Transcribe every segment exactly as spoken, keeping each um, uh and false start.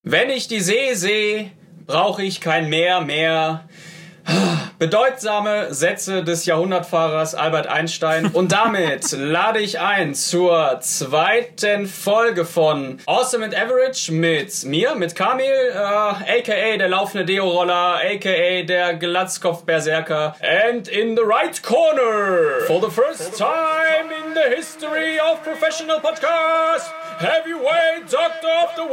Wenn ich die See sehe, brauche ich kein Meer mehr. Bedeutsame Sätze des Jahrhundertfahrers Albert Einstein. Und damit lade ich ein zur zweiten Folge von Awesome and Average mit mir, mit Kamil, äh, aka der laufende Deo-Roller, aka der Glatzkopf-Berserker. And in the right corner, for the first time in the history of professional podcast, heavyweight doctor of the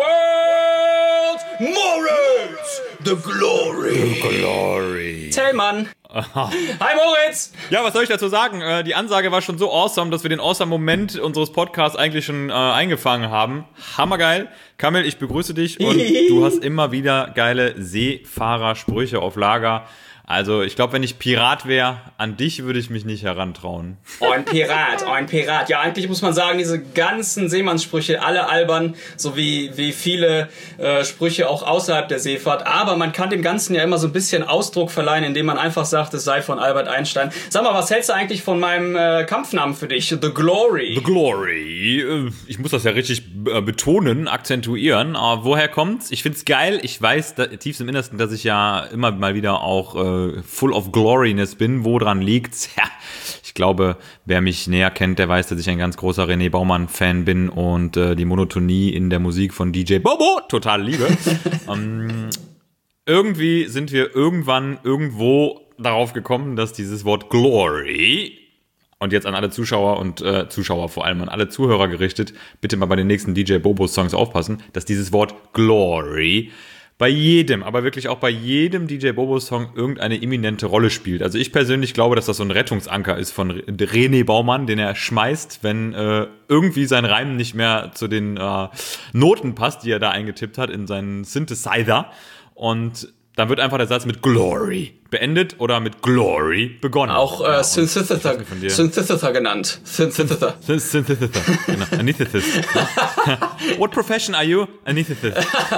world, Moritz, the Glory. The Glory. Tellmann. Hi Moritz! Ja, was soll ich dazu sagen? Äh, die Ansage war schon so awesome, dass wir den awesome Moment unseres Podcasts eigentlich schon äh, eingefangen haben. Hammergeil. Kamil, ich begrüße dich und du hast immer wieder geile Seefahrersprüche auf Lager. Also ich glaube, wenn ich Pirat wäre, an dich würde ich mich nicht herantrauen. Oh, ein Pirat, oh, ein Pirat. Ja, eigentlich muss man sagen, diese ganzen Seemannssprüche, alle albern, so wie, wie viele äh, Sprüche auch außerhalb der Seefahrt. Aber man kann dem Ganzen ja immer so ein bisschen Ausdruck verleihen, indem man einfach sagt, es sei von Albert Einstein. Sag mal, was hältst du eigentlich von meinem äh, Kampfnamen für dich? The Glory. The Glory. Ich muss das ja richtig äh, betonen, akzentuieren. Aber woher kommt's? Ich find's geil. Ich weiß da, tiefst im Innersten, dass ich ja immer mal wieder auch äh, full of gloriness bin. Woran liegt's? Ja, ich glaube, wer mich näher kennt, der weiß, dass ich ein ganz großer René Baumann-Fan bin und äh, die Monotonie in der Musik von D J Bobo total liebe. ähm, irgendwie sind wir irgendwann irgendwo darauf gekommen, dass dieses Wort Glory, und jetzt an alle Zuschauer und äh, Zuschauer vor allem, an alle Zuhörer gerichtet, bitte mal bei den nächsten D J Bobo-Songs aufpassen, dass dieses Wort Glory bei jedem, aber wirklich auch bei jedem D J Bobo-Song irgendeine eminente Rolle spielt. Also ich persönlich glaube, dass das so ein Rettungsanker ist von René Baumann, den er schmeißt, wenn äh, irgendwie sein Reim nicht mehr zu den äh, Noten passt, die er da eingetippt hat in seinen Synthesizer. Und dann wird einfach der Satz mit Glory beendet oder mit Glory begonnen. Auch äh, ja, Synthesizer, Synthesizer genannt. Synthesizer. Synthesizer, genau. Anesthetist. What profession are you? Anesthetist.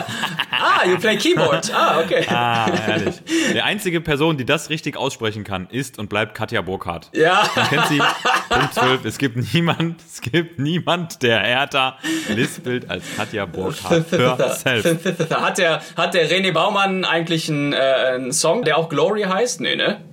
Ah, you play Keyboard. Ah, okay. Ah, herrlich. Die einzige Person, die das richtig aussprechen kann, ist und bleibt Katja Burkhardt. Ja. Man kennt sie. Punkt zwölf. Es gibt niemand, es gibt niemand, der härter lispelt als Katja Burkhardt. Synthesizer. Hat der, hat der René Baumann eigentlich einen, äh, einen Song, der auch Glory heißt? Nee, ne?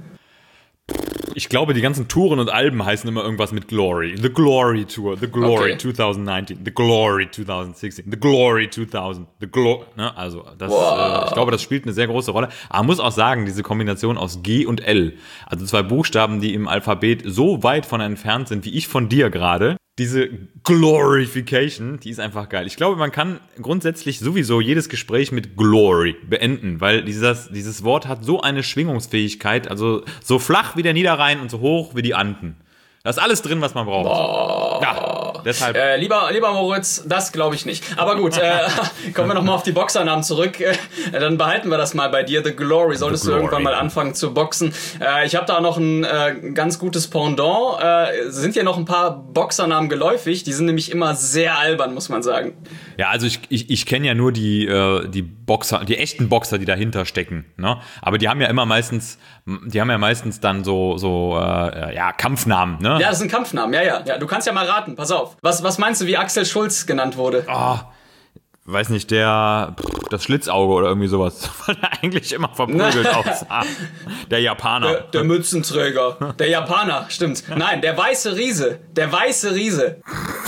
Ich glaube, die ganzen Touren und Alben heißen immer irgendwas mit Glory. The Glory Tour, The Glory okay. zwanzig neunzehn, The Glory zwanzig sechzehn, The Glory zweitausend, The Glory, ne? Also, das, wow. äh, ich glaube, das spielt eine sehr große Rolle. Aber man muss auch sagen, diese Kombination aus G und L, also zwei Buchstaben, die im Alphabet so weit von entfernt sind, wie ich von dir gerade, diese Glorification, die ist einfach geil. Ich glaube, man kann grundsätzlich sowieso jedes Gespräch mit Glory beenden, weil dieses, dieses Wort hat so eine Schwingungsfähigkeit, also so flach wie der Niederrhein und so hoch wie die Anden. Da ist alles drin, was man braucht. Boah. Ja, deshalb. Äh, lieber, lieber Moritz, das glaube ich nicht. Aber gut, äh, kommen wir nochmal auf die Boxernamen zurück. Äh, dann behalten wir das mal bei dir. The Glory. Solltest The Glory. Du irgendwann mal anfangen zu boxen. Äh, ich habe da noch ein äh, ganz gutes Pendant. Äh, sind hier noch ein paar Boxernamen geläufig? Die sind nämlich immer sehr albern, muss man sagen. Ja, also ich, ich, ich kenne ja nur die, äh, die Boxer, die echten Boxer, die dahinter stecken. Ne? Aber die haben ja immer meistens, die haben ja meistens dann so, so äh, ja, Kampfnamen. Ne? Ja, das sind Kampfnamen, ja, ja, ja. Du kannst ja mal raten, pass auf. Was, was meinst du, wie Axel Schulz genannt wurde? Oh, weiß nicht, der, pff, das Schlitzauge oder irgendwie sowas, weil er eigentlich immer verprügelt aussah. Der Japaner. Der, der Mützenträger. Der Japaner, stimmt. Nein, der weiße Riese. Der weiße Riese.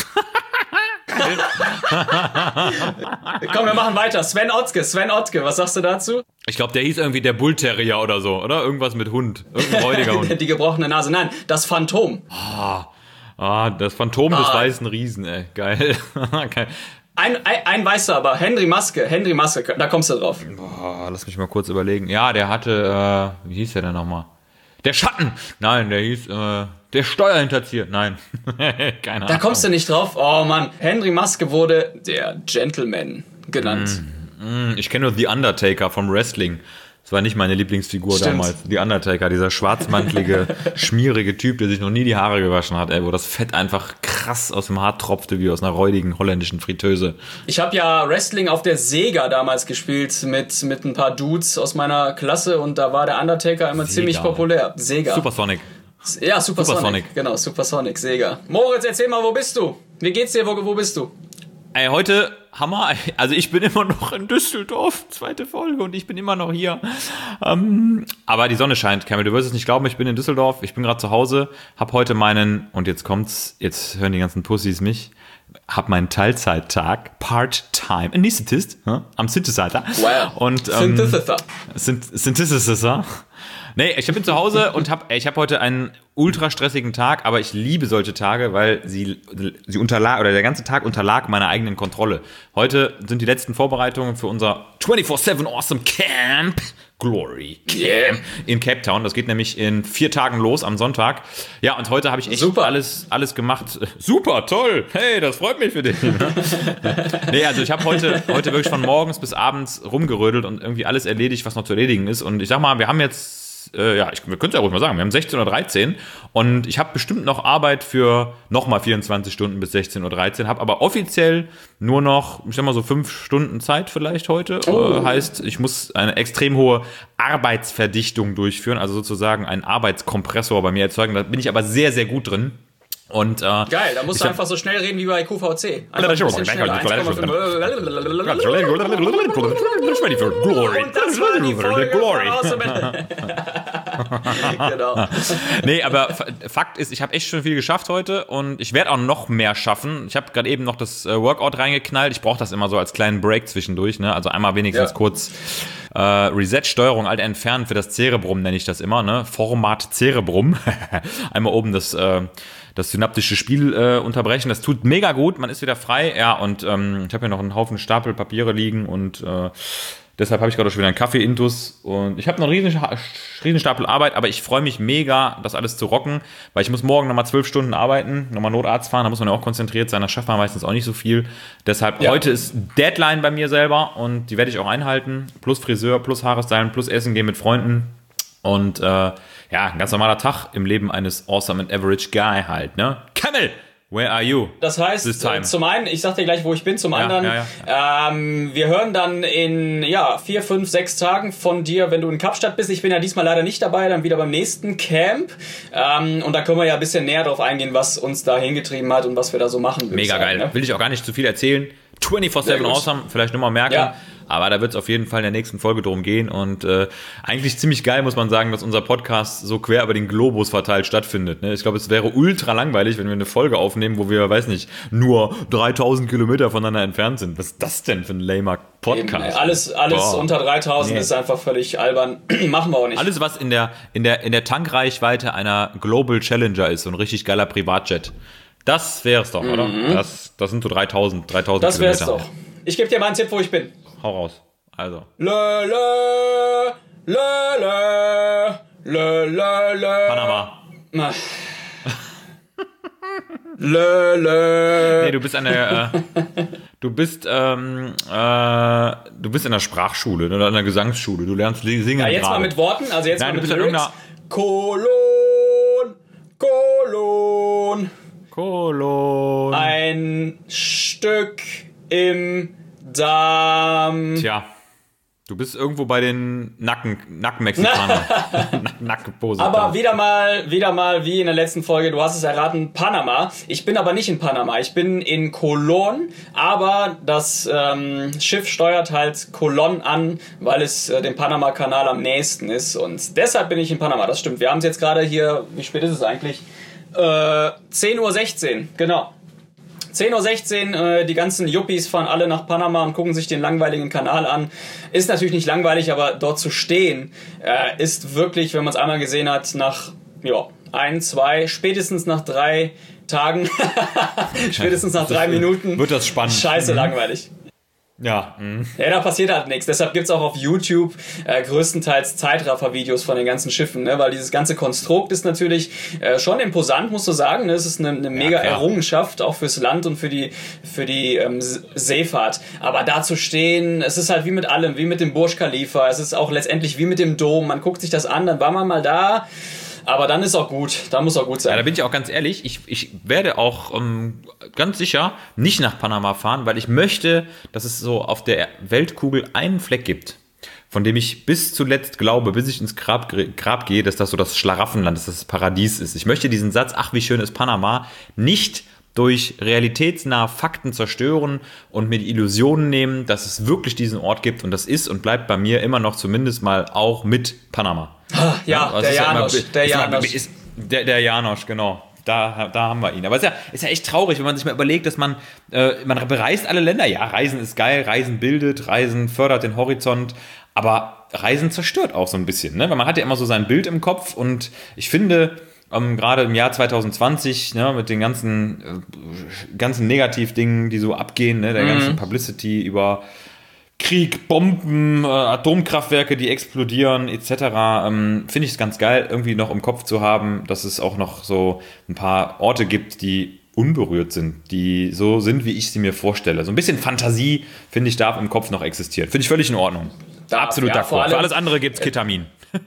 Komm, wir machen weiter. Sven Ottke, Sven Ottke, was sagst du dazu? Ich glaube, der hieß irgendwie der Bullterrier oder so, oder? Irgendwas mit Hund. Irgendein räudiger Hund. Die gebrochene Nase. Nein, das Phantom. Ah, ah das Phantom ah. des weißen Riesen, ey. Geil. Geil. Ein, ein, ein weißer aber, Henry Maske, Henry Maske, da kommst du drauf. Boah, lass mich mal kurz überlegen. Ja, der hatte, äh, wie hieß der denn nochmal? Der Schatten! Nein, der hieß, äh, der Steuerhinterzieher. Nein, keine Ahnung. Da kommst du nicht drauf. Oh Mann, Henry Maske wurde der Gentleman genannt. Mm, mm, ich kenne nur The Undertaker vom Wrestling. Das war nicht meine Lieblingsfigur Stimmt. damals. The Undertaker, dieser schwarzmantelige, schmierige Typ, der sich noch nie die Haare gewaschen hat, ey, wo das Fett einfach krass aus dem Haar tropfte, wie aus einer räudigen holländischen Fritteuse. Ich habe ja Wrestling auf der Sega damals gespielt mit, mit ein paar Dudes aus meiner Klasse und da war der Undertaker immer Sega. ziemlich populär. Sega. Supersonic. Ja, Supersonic. Supersonic. Genau, Supersonic, Sega. Moritz, erzähl mal, wo bist du? Wie geht's dir? Wo, wo bist du? Ey, heute Hammer. Also ich bin immer noch in Düsseldorf, zweite Folge und ich bin immer noch hier. Ähm, aber die Sonne scheint, Kamil, du wirst es nicht glauben, ich bin in Düsseldorf, ich bin gerade zu Hause, hab heute meinen, und jetzt kommt's, jetzt hören die ganzen Pussys mich, hab meinen Teilzeittag, Part-Time Anesthetist, ja, am Synthesizer. Wow. Und, ähm, Synthesizer. Synth- Synthesizer. Nee, ich bin zu Hause und hab, ich habe heute einen ultra stressigen Tag, aber ich liebe solche Tage, weil sie, sie unterlag, oder der ganze Tag unterlag meiner eigenen Kontrolle. Heute sind die letzten Vorbereitungen für unser vierundzwanzig sieben Awesome Camp Glory Camp Yeah. in Cape Town. Das geht nämlich in vier Tagen los am Sonntag. Ja, und heute habe ich echt Super. alles, alles gemacht. Super, toll. Hey, das freut mich für dich. Nee, also ich habe heute, heute wirklich von morgens bis abends rumgerödelt und irgendwie alles erledigt, was noch zu erledigen ist. Und ich sag mal, wir haben jetzt Äh, ja, ich, wir können es ja ruhig mal sagen, wir haben sechzehn Uhr dreizehn und ich habe bestimmt noch Arbeit für nochmal vierundzwanzig Stunden bis sechzehn Uhr dreizehn, habe aber offiziell nur noch, ich sag mal so fünf Stunden Zeit vielleicht heute. Oh. Äh, heißt, ich muss eine extrem hohe Arbeitsverdichtung durchführen, also sozusagen einen Arbeitskompressor bei mir erzeugen. Da bin ich aber sehr, sehr gut drin. Und, äh, Geil, da musst ich du hab- einfach so schnell reden wie bei Q V C. Einfach ein bisschen schneller. eins Komma fünf. Und das war die Folge Glory. von Awesome. Genau. Nee, aber F- Fakt ist, ich habe echt schon viel geschafft heute und ich werde auch noch mehr schaffen. Ich habe gerade eben noch das äh, Workout reingeknallt. Ich brauche das immer so als kleinen Break zwischendurch, ne? Also einmal wenigstens Ja. kurz äh, Reset-Steuerung, alt entfernen für das Cerebrum, nenne ich das immer, ne? Format Cerebrum. Einmal oben das, äh, das synaptische Spiel äh, unterbrechen. Das tut mega gut, man ist wieder frei. Ja, und ähm, ich habe hier noch einen Haufen Stapel Papiere liegen und äh, deshalb habe ich gerade schon wieder einen Kaffee-Intus und ich habe noch einen riesen, riesen Stapel Arbeit, aber ich freue mich mega, das alles zu rocken, weil ich muss morgen nochmal zwölf Stunden arbeiten, nochmal Notarzt fahren, da muss man ja auch konzentriert sein, das schafft man meistens auch nicht so viel. Deshalb, Ja. heute ist Deadline bei mir selber und die werde ich auch einhalten, plus Friseur, plus Haarestylen, plus Essen gehen mit Freunden und äh, ja, ein ganz normaler Tag im Leben eines Awesome and Average Guy halt, ne? Kamel, where are you? Das This heißt, time. äh, zum einen, ich sag dir gleich, wo ich bin, zum Ja, anderen, ja, Ähm, wir hören dann in ja, vier, fünf, sechs Tagen von dir, wenn du in Kapstadt bist. Ich bin ja diesmal leider nicht dabei, dann wieder beim nächsten Camp. Ähm, und da können wir ja ein bisschen näher drauf eingehen, was uns da hingetrieben hat und was wir da so machen. würd ich Mega sagen, geil. ne? Will ich auch gar nicht zu viel erzählen. vierundzwanzig sieben gut. Awesome, vielleicht nur mal merken. Ja. Aber da wird es auf jeden Fall in der nächsten Folge drum gehen. Und äh, eigentlich ziemlich geil, muss man sagen, dass unser Podcast so quer über den Globus verteilt stattfindet. Ne? Ich glaube, es wäre ultra langweilig, wenn wir eine Folge aufnehmen, wo wir, weiß nicht, nur dreitausend Kilometer voneinander entfernt sind. Was ist das denn für ein lamer Podcast? Eben, alles alles Boah. unter dreitausend Nee. ist einfach völlig albern. Machen wir auch nicht. Alles, was in der, in, der, in der Tankreichweite einer Global Challenger ist, so ein richtig geiler Privatjet. Das wäre es doch, oder? Das, das sind so dreitausend, dreitausend das wär's Kilometer. doch. Ich gebe dir mal einen Tipp, wo ich bin. Hau raus. Also. Lö, lö, lö, lö, lö, lö, lö. Panama. Na. Lö, lö. Nee, du bist an der, äh, du bist, ähm, äh, du bist in der Sprachschule oder in der Gesangsschule. Du lernst singen Ja, jetzt gerade. mal mit Worten, also jetzt Nein, mal du mit bist an Lyrics. irgendeiner- Kolon, Kolon, Kolon. ein Stück im Darm. Tja, du bist irgendwo bei den Nacken, Nackenmexikanern. Nack- Nackenpose. Aber wieder mal, wieder mal wie in der letzten Folge, du hast es erraten, Panama. Ich bin aber nicht in Panama, ich bin in Colón, aber das ähm, Schiff steuert halt Colón an, weil es äh, dem Panama-Kanal am nächsten ist und deshalb bin ich in Panama, das stimmt. Wir haben es jetzt gerade hier, wie spät ist es eigentlich? Äh, zehn Uhr sechzehn, genau. zehn Uhr sechzehn, äh, die ganzen Yuppies fahren alle nach Panama und gucken sich den langweiligen Kanal an. Ist natürlich nicht langweilig, aber dort zu stehen, äh, ist wirklich, wenn man es einmal gesehen hat, nach ja, ein, zwei, spätestens nach drei Tagen, spätestens nach drei Minuten, wird das spannend. scheiße langweilig. Ja. mhm. Ja, da passiert halt nichts. Deshalb gibt's auch auf YouTube äh, größtenteils Zeitraffer-Videos von den ganzen Schiffen, ne? Weil dieses ganze Konstrukt ist natürlich äh, schon imposant, musst du sagen. Ne? Es ist eine, eine mega klar. Errungenschaft, auch fürs Land und für die, für die ähm, S- Seefahrt. Aber da zu stehen, es ist halt wie mit allem, wie mit dem Burj Khalifa. Es ist auch letztendlich wie mit dem Dom. Man guckt sich das an, dann war man mal da. Aber dann ist auch gut. Da muss auch gut Ja, da sein. bin ich auch ganz ehrlich, ich, ich werde auch ähm, ganz sicher nicht nach Panama fahren, weil ich möchte, dass es so auf der Weltkugel einen Fleck gibt, von dem ich bis zuletzt glaube, bis ich ins Grab, Grab gehe, dass das so das Schlaraffenland, dass das das Paradies ist. Ich möchte diesen Satz, ach wie schön ist Panama, nicht durch realitätsnahe Fakten zerstören und mir die Illusionen nehmen, dass es wirklich diesen Ort gibt. Und das ist und bleibt bei mir immer noch zumindest mal auch mit Panama. Ah, ja, ja der Janosch, ja der Janosch. Der, der Janosch, genau. Da, da haben wir ihn. Aber es ist ja, ist ja echt traurig, wenn man sich mal überlegt, dass man, äh, man bereist alle Länder. Ja, Reisen ist geil, Reisen bildet, Reisen fördert den Horizont, aber Reisen zerstört auch so ein bisschen, ne? Weil man hat ja immer so sein Bild im Kopf und ich finde, ähm, gerade im Jahr zwanzig zwanzig, ne, mit den ganzen, äh, ganzen Negativdingen, die so abgehen, ne, der mhm. ganzen Publicity über Krieg, Bomben, äh, Atomkraftwerke, die explodieren, et cetera. Ähm, finde ich es ganz geil, irgendwie noch im Kopf zu haben, dass es auch noch so ein paar Orte gibt, die unberührt sind, die so sind, wie ich sie mir vorstelle. So ein bisschen Fantasie, finde ich, darf im Kopf noch existieren. Finde ich völlig in Ordnung. Da, Absolut ja, d'accord. Für alles andere gibt es Ketamin.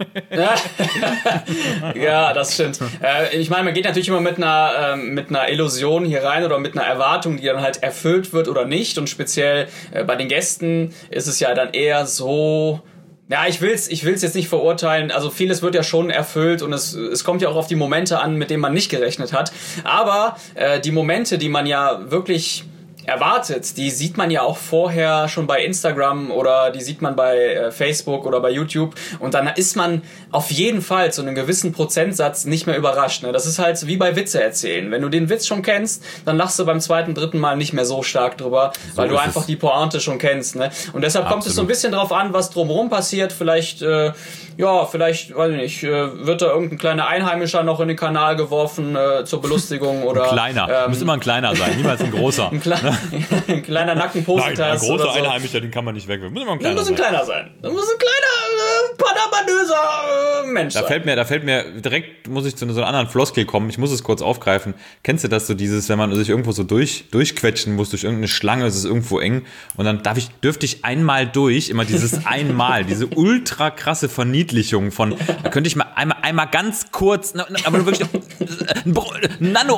Ja, das stimmt. Äh, ich meine, man geht natürlich immer mit einer, äh, mit einer Illusion hier rein oder mit einer Erwartung, die dann halt erfüllt wird oder nicht. Und speziell äh, bei den Gästen ist es ja dann eher so... Ja, ich will's, ich will's jetzt nicht verurteilen. Also vieles wird ja schon erfüllt und es, es kommt ja auch auf die Momente an, mit denen man nicht gerechnet hat. Aber äh, die Momente, die man ja wirklich erwartet, die sieht man ja auch vorher schon bei Instagram oder die sieht man bei äh, Facebook oder bei YouTube und dann ist man auf jeden Fall zu einem gewissen Prozentsatz nicht mehr überrascht. Ne? Das ist halt wie bei Witze erzählen. Wenn du den Witz schon kennst, dann lachst du beim zweiten, dritten Mal nicht mehr so stark drüber, so weil du einfach es. die Pointe schon kennst. Ne? Und deshalb Absolut. kommt es so ein bisschen drauf an, was drumherum passiert. Vielleicht, äh, ja, vielleicht, weiß ich nicht, äh, wird da irgendein kleiner Einheimischer noch in den Kanal geworfen äh, zur Belustigung oder... Ein kleiner, ähm, muss immer ein kleiner sein, niemals ein großer. ein, Kle- ein kleiner Nackenpositas. Nein, ein großer so. Einheimischer, den kann man nicht wegwerfen. Muss immer ein kleiner das muss ein sein. kleiner sein. Das muss ein kleiner, äh, panamanöser äh, Mensch da sein. Fällt mir, da fällt mir direkt, muss ich zu so einer anderen Floskel kommen, ich muss es kurz aufgreifen. Kennst du das so, dieses, wenn man sich irgendwo so durch, durchquetschen muss, durch irgendeine Schlange, es ist irgendwo eng und dann darf ich, dürfte ich einmal durch, immer dieses einmal, diese ultra krasse Verniedlichung von, da könnte ich mal einmal, einmal ganz kurz, aber nur wirklich, Nano,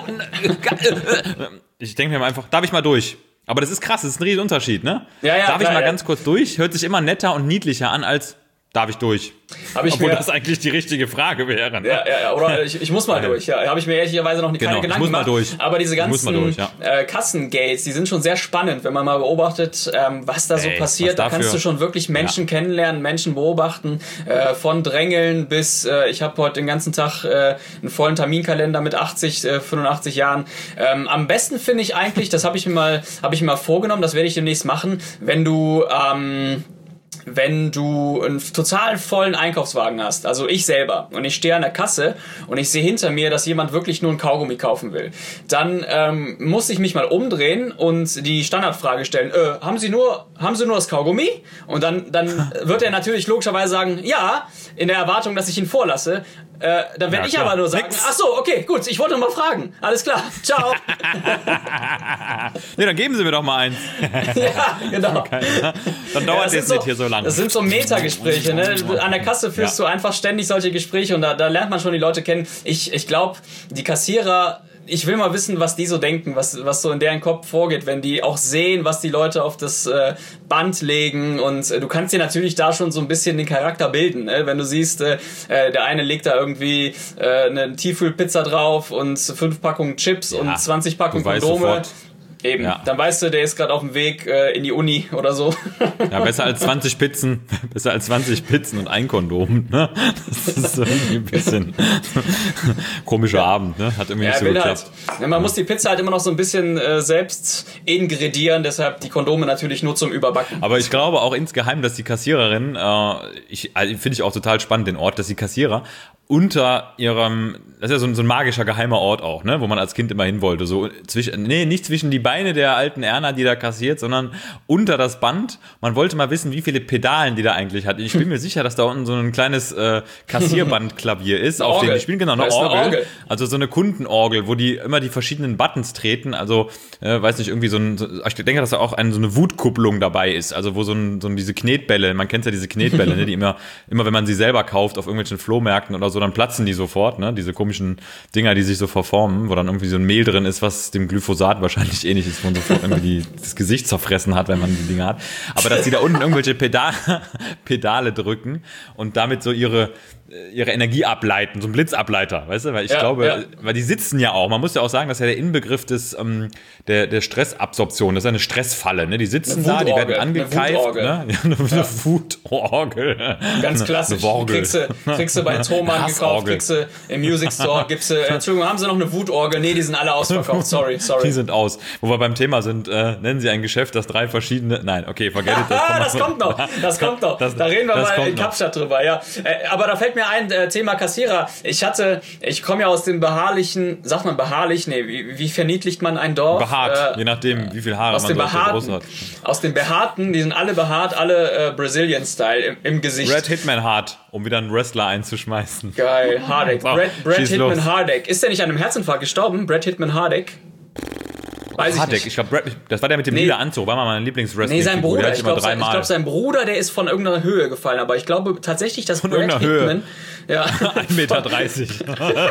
ich denke mir einfach, darf ich mal durch? Aber das ist krass, das ist ein riesen Unterschied, ne? Ja, ja, darf ich klar, mal ja. ganz kurz durch? Hört sich immer netter und niedlicher an als darf ich durch? Hab ich Obwohl mir, das eigentlich die richtige Frage wäre. Ne? Ja, ja, ja, oder ich, ich muss mal durch. Ja, habe ich mir ehrlicherweise noch keine genau, Gedanken ich muss gemacht. Mal durch. Aber diese ganzen durch, ja. äh, Kassengates, die sind schon sehr spannend, wenn man mal beobachtet, ähm, was da so Ey, passiert. Da kannst du schon wirklich Menschen ja. kennenlernen, Menschen beobachten, äh, von Drängeln bis, äh, ich habe heute den ganzen Tag äh, einen vollen Terminkalender mit achtzig, äh, fünfundachtzig Jahren. Ähm, am besten finde ich eigentlich, das habe ich mir mal, habe ich mir mal vorgenommen, das werde ich demnächst machen, wenn du ähm, wenn du einen total vollen Einkaufswagen hast, also ich selber, und ich stehe an der Kasse und ich sehe hinter mir, dass jemand wirklich nur ein Kaugummi kaufen will, dann ähm, muss ich mich mal umdrehen und die Standardfrage stellen, äh, haben Sie nur, haben Sie nur das Kaugummi? Und dann, dann wird er natürlich logischerweise sagen, ja, in der Erwartung, dass ich ihn vorlasse. Äh, dann werde ja, ich klar. aber nur sagen, Nix. ach so, okay, gut, ich wollte nur mal fragen. Alles klar, ciao. Nee, dann geben Sie mir doch mal eins. Ja, genau. Okay, ne? Dann dauert ja, das so, nicht hier so lange. Das sind so Metagespräche, ne? An der Kasse führst ja. du einfach ständig solche Gespräche und da, da lernt man schon die Leute kennen. Ich, ich glaube, die Kassierer, ich will mal wissen, was die so denken, was, was so in deren Kopf vorgeht, wenn die auch sehen, was die Leute auf das äh, Band legen und äh, du kannst dir natürlich da schon so ein bisschen den Charakter bilden, ne? Wenn du siehst, äh, der eine legt da irgendwie äh, eine Tiefkühlpizza drauf und fünf Packungen Chips ja, und zwanzig Packungen Kondome. Eben, ja. Dann weißt du, der ist gerade auf dem Weg äh, in die Uni oder so. Ja, besser als zwanzig Pizzen, besser als zwanzig Pizzen und ein Kondom, ne? Das ist irgendwie ein bisschen komischer ja. Abend, ne? Hat irgendwie ja, nicht so geklappt. Halt, ja, man ja. muss die Pizza halt immer noch so ein bisschen äh, selbst ingredieren, deshalb die Kondome natürlich nur zum Überbacken. Aber ich glaube auch insgeheim, dass die Kassiererin, äh, ich, also finde ich auch total spannend, den Ort, dass die Kassierer unter ihrem, das ist ja so ein, so ein magischer geheimer Ort auch, ne, wo man als Kind immer hin wollte, so zwischen, nee, nicht zwischen die Beine der alten Erna, die da kassiert, sondern unter das Band. Man wollte mal wissen, wie viele Pedalen die da eigentlich hat. Ich bin mir sicher, dass da unten so ein kleines äh, Kassierbandklavier ist, auf dem die spielen, genau, eine Orgel, eine Orgel, also so eine Kundenorgel, wo die immer die verschiedenen Buttons treten, also, äh, weiß nicht, irgendwie so ein, so, ich denke, dass da auch eine, so eine Wutkupplung dabei ist, also wo so ein, so ein, diese Knetbälle, man kennt ja diese Knetbälle, ne, die immer, immer wenn man sie selber kauft auf irgendwelchen Flohmärkten oder so, so, dann platzen die sofort, ne? Diese komischen Dinger, die sich so verformen, wo dann irgendwie so ein Mehl drin ist, was dem Glyphosat wahrscheinlich ähnlich ist, wo man sofort irgendwie die, das Gesicht zerfressen hat, wenn man die Dinger hat. Aber dass die da unten irgendwelche Pedale, Pedale drücken und damit so ihre ihre Energie ableiten, so ein Blitzableiter, weißt du? Weil ich ja, glaube, ja. weil die sitzen ja auch, man muss ja auch sagen, das ist ja der Inbegriff des, ähm, der, der Stressabsorption, das ist eine Stressfalle, ne? Die sitzen da, die werden angekeift, ne? Ja, eine ja. Wutorgel. Ganz klassisch. Kriegst du, kriegst du bei Thomann gekauft, kriegst du im Music Store, gibst du, Entschuldigung, haben sie noch eine Wutorgel? Nee, die sind alle ausverkauft, sorry, sorry. Die sind aus. Wo wir beim Thema sind, äh, nennen Sie ein Geschäft, das drei verschiedene, nein, okay, forget it. Das, das kommt noch, das kommt noch. Das, da reden wir mal in Kapstadt drüber, ja. Äh, aber da fällt mir ein, äh, Thema Kassierer. Ich hatte, ich komme ja aus dem beharrlichen, sagt man beharrlich? Nee, wie, wie verniedlicht man ein Dorf? Behaart, äh, je nachdem, wie viel Haare aus man dem so auf der Brust Behaarten, hat. Aus dem Behaarten, die sind alle behaart, alle äh, Brazilian-Style im, im Gesicht. Brad Hitman Hart, um wieder einen Wrestler einzuschmeißen. Geil, Hardek. So, Brad, Brad Hitman los. Hardek. Ist der nicht an einem Herzinfarkt gestorben? Brad Hitman Hardek? Weiß Hardek, ich nicht. ich glaube, das war der mit dem Nee. lila Anzug, war mal mein Lieblingswrestling. Nee, sein Bruder. Ich glaube, sein, glaub, sein Bruder, der ist von irgendeiner Höhe gefallen. Aber ich glaube tatsächlich, dass Von Brad irgendeiner Hitman... Ja. ein Meter dreißig. so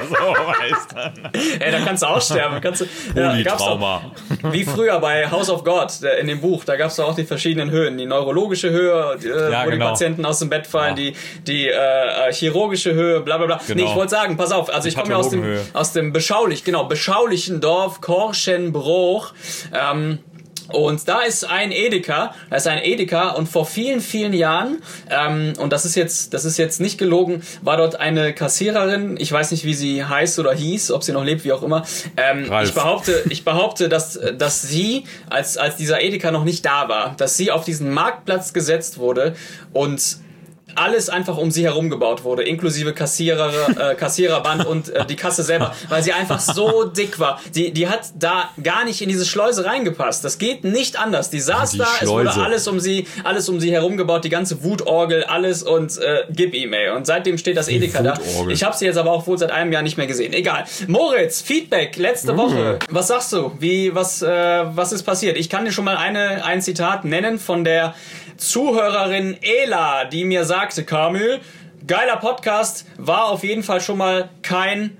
heißt er. Ey, da kannst du auch sterben. Kannst du, ja, gab's Polytrauma. doch, wie früher bei House of God, der, in dem Buch, da gab es auch die verschiedenen Höhen. Die neurologische Höhe, die, äh, Ja, wo genau. die Patienten aus dem Bett fallen, Ja. die, die äh, chirurgische Höhe, bla bla bla. Genau. Nee, ich wollte sagen, pass auf, also ich komme ja aus dem, Pathologenhöhe. aus dem beschaulich, genau, beschaulichen Dorf Korschenbruch. Ähm, Und da ist ein Edeka, da ist ein Edeka und vor vielen, vielen Jahren, ähm, und das ist jetzt, das ist jetzt nicht gelogen, war dort eine Kassiererin, ich weiß nicht, wie sie heißt oder hieß, ob sie noch lebt, wie auch immer. Ähm, Ralf. ich behaupte, ich behaupte, dass, dass sie, als, als dieser Edeka noch nicht da war, dass sie auf diesen Marktplatz gesetzt wurde und alles einfach um sie herum gebaut wurde, inklusive Kassierer, äh, Kassiererband und äh, die Kasse selber, weil sie einfach so dick war. Die, die hat da gar nicht in diese Schleuse reingepasst. Das geht nicht anders. Die saß Die da, es wurde Schleuse. alles um sie, alles um sie herum gebaut, die ganze Wutorgel, alles und äh, gib ihm, ey. Und seitdem steht das Edeka da. Wutorgel. Ich habe sie jetzt aber auch wohl seit einem Jahr nicht mehr gesehen. Egal. Moritz, Feedback letzte Uh. Woche. Was sagst du? Wie, was, äh, was ist passiert? Ich kann dir schon mal eine, ein Zitat nennen von der Zuhörerin Ela, die mir sagte, Kamil, geiler Podcast, war auf jeden Fall schon mal kein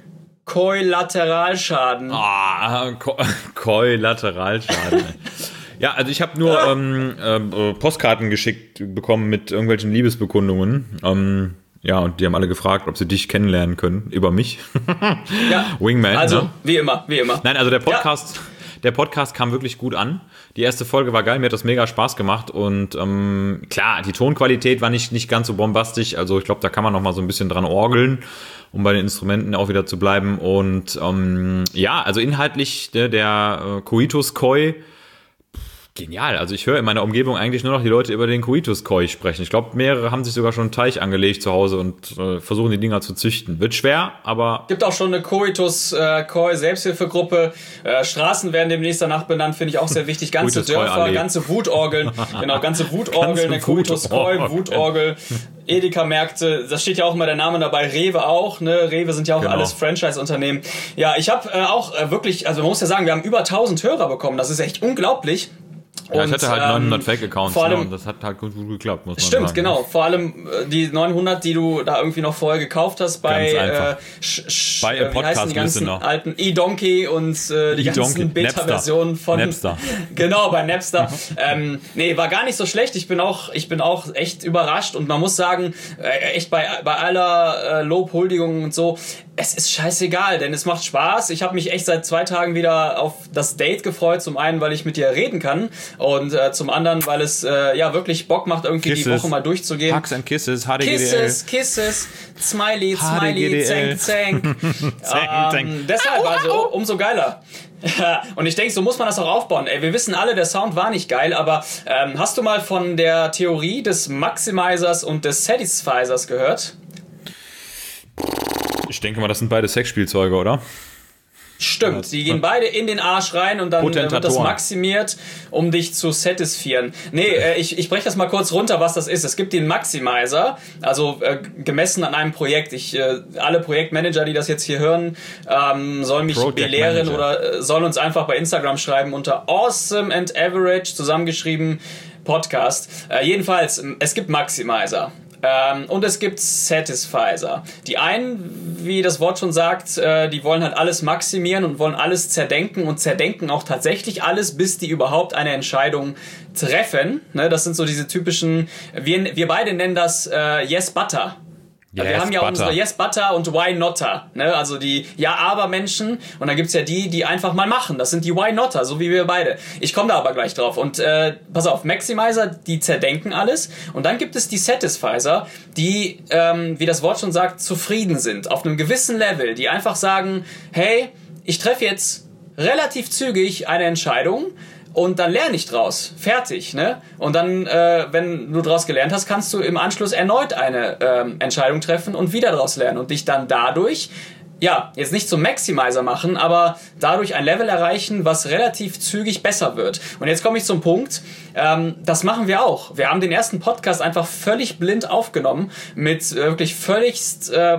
Kollateralschaden. Ah, Ko Kollateralschaden. Ja, also ich habe nur ähm, äh, Postkarten geschickt bekommen mit irgendwelchen Liebesbekundungen. Ähm, ja, und die haben alle gefragt, ob sie dich kennenlernen können über mich. Ja, Wingman. also ne? wie immer, wie immer. Nein, also der Podcast, der Podcast kam wirklich gut an. Die erste Folge war geil, mir hat das mega Spaß gemacht und ähm, klar, die Tonqualität war nicht, nicht ganz so bombastisch, also ich glaube, da kann man noch mal so ein bisschen dran orgeln, um bei den Instrumenten auch wieder zu bleiben und ähm, ja, also inhaltlich der, der äh, Coitus Koi, genial, also ich höre in meiner Umgebung eigentlich nur noch die Leute über den Coitus Koi sprechen. Ich glaube, mehrere haben sich sogar schon einen Teich angelegt zu Hause und äh, versuchen die Dinger zu züchten. Wird schwer, aber... Gibt auch schon eine Coitus äh, Koi Selbsthilfegruppe. Äh, Straßen werden demnächst danach benannt, finde ich auch sehr wichtig. Ganze Coitus Koi Dörfer, Allee. ganze Wutorgeln. Genau, ganze Wutorgeln, Ganze eine Coitus Koi, Wutorgeln. Wutorgel. Edeka-Märkte, da steht ja auch immer der Name dabei, Rewe auch, ne? Rewe sind ja auch Genau. alles Franchise-Unternehmen. Ja, ich habe äh, auch äh, wirklich, also man muss ja sagen, wir haben über tausend Hörer bekommen, das ist echt unglaublich. Ja, ich Und, hatte halt ähm, neunhundert Fake-Accounts, vor allem- ne, und das hat halt gut, gut geklappt, muss man Stimmt, sagen. genau. Vor allem äh, die neunhundert, die du da irgendwie noch vorher gekauft hast bei Ganz einfach. äh, sch, sch, Bei äh, wie heißen die ganzen Podcast-Listener. alten eDonkey und äh, die eDonkey, ganzen Beta-Versionen von Napster. Genau, bei Napster. ähm, nee, war gar nicht so schlecht. Ich bin auch ich bin auch echt überrascht und man muss sagen, äh, echt bei bei aller äh, Lobhuldigung und so, es ist scheißegal, denn es macht Spaß. Ich habe mich echt seit zwei Tagen wieder auf das Date gefreut. Zum einen, weil ich mit dir reden kann und äh, zum anderen, weil es äh, ja wirklich Bock macht, irgendwie Kisses. die Woche mal durchzugehen. Hugs and Kisses, H D G D L. Kisses, Kisses, Smiley, H D G D Smiley, L. Zank, Zank. Zank, ähm, zank. Deshalb, also umso geiler. Und ich denke, so muss man das auch aufbauen. Ey, wir wissen alle, der Sound war nicht geil, aber ähm, hast du mal von der Theorie des Maximizers und des Satisfizers gehört? Ich denke mal, das sind beide Sexspielzeuge, oder? Stimmt, die gehen beide in den Arsch rein und dann äh, wird das Potentatoren. maximiert, um dich zu satisfieren. Nee, äh, ich, ich breche das mal kurz runter, was das ist. Es gibt den Maximizer, also äh, gemessen an einem Projekt. Ich, äh, alle Projektmanager, die das jetzt hier hören, ähm, sollen mich Project belehren Manager. oder äh, sollen uns einfach bei Instagram schreiben unter Awesome and Average, zusammengeschrieben, Podcast. Äh, jedenfalls, es gibt Maximizer. Ähm, und es gibt Satisfizer. Die einen, wie das Wort schon sagt, äh, die wollen halt alles maximieren und wollen alles zerdenken und zerdenken auch tatsächlich alles, bis die überhaupt eine Entscheidung treffen. Ne, das sind so diese typischen, wir, wir beide nennen das äh, Yes Butter. Yes, wir haben ja Butter. unsere Yes Butter und Why Notter, ne? Also die Ja-Aber-Menschen und dann gibt's ja die, die einfach mal machen. Das sind die Why Notter, so wie wir beide. Ich komme da aber gleich drauf. Und äh, pass auf, Maximizer, die zerdenken alles. Und dann gibt es die Satisfizer, die, ähm, wie das Wort schon sagt, zufrieden sind. Auf einem gewissen Level, die einfach sagen, hey, ich treffe jetzt relativ zügig eine Entscheidung, und dann lerne ich draus. Fertig, ne? Und dann, äh, wenn du draus gelernt hast, kannst du im Anschluss erneut eine ähm, Entscheidung treffen und wieder draus lernen und dich dann dadurch, ja, jetzt nicht zum Maximizer machen, aber dadurch ein Level erreichen, was relativ zügig besser wird. Und jetzt komme ich zum Punkt, ähm, das machen wir auch. Wir haben den ersten Podcast einfach völlig blind aufgenommen mit äh, wirklich völligst äh,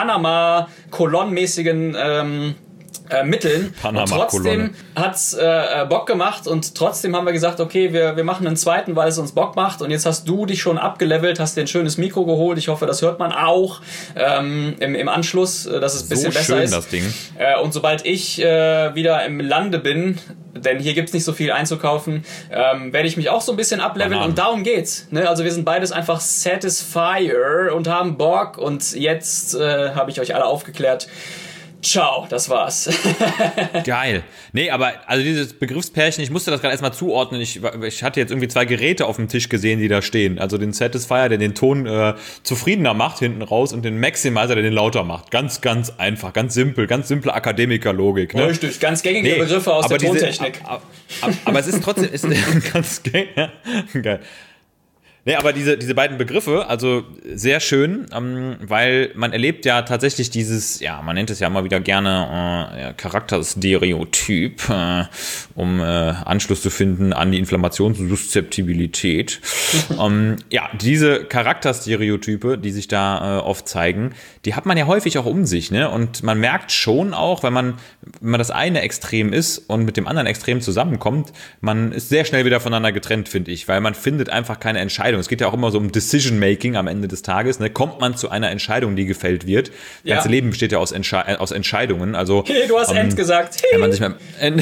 Panama-Kolonnenmäßigen ähm, Äh, Mitteln. Panama und trotzdem hat's äh, Bock gemacht und trotzdem haben wir gesagt, okay, wir, wir machen einen zweiten, weil es uns Bock macht und jetzt hast du dich schon abgelevelt, hast dir ein schönes Mikro geholt. Ich hoffe, das hört man auch ähm, im, im Anschluss, dass es ein bisschen so besser schön, ist. Das Ding. Äh, und sobald ich äh, wieder im Lande bin, denn hier gibt's nicht so viel einzukaufen, ähm, werde ich mich auch so ein bisschen ableveln. Bananen. Und darum geht's. Ne? Also wir sind beides einfach Satisfier und haben Bock und jetzt äh, habe ich euch alle aufgeklärt. Ciao, das war's. Geil. Nee, aber also dieses Begriffspärchen, ich musste das gerade erstmal zuordnen. Ich, ich hatte jetzt irgendwie zwei Geräte auf dem Tisch gesehen, die da stehen. Also den Satisfier, der den Ton äh, zufriedener macht hinten raus und den Maximizer, der den lauter macht. Ganz, ganz einfach, ganz simpel, ganz simple Akademikerlogik. Ne? Richtig, ganz gängige nee, Begriffe aus der diese, Tontechnik. Aber, aber, aber es ist trotzdem ist ganz geil. Geil. Nee, aber diese, diese beiden Begriffe, also sehr schön, ähm, weil man erlebt ja tatsächlich dieses, ja, man nennt es ja immer wieder gerne äh, ja, Charakterstereotyp, äh, um äh, Anschluss zu finden an die Inflammationssuszeptibilität. ähm, ja, diese Charakterstereotype, die sich da äh, oft zeigen, die hat man ja häufig auch um sich, ne? Und man merkt schon auch, wenn man, wenn man das eine Extrem ist und mit dem anderen Extrem zusammenkommt, man ist sehr schnell wieder voneinander getrennt, finde ich, weil man findet einfach keine Entscheidung. Es geht ja auch immer so um Decision-Making am Ende des Tages. Ne? Kommt man zu einer Entscheidung, die gefällt wird? Das ja. ganze Leben besteht ja aus, Entsche- aus Entscheidungen. Also, hey, du hast ähm, End gesagt. Hey. Wenn man sich mal...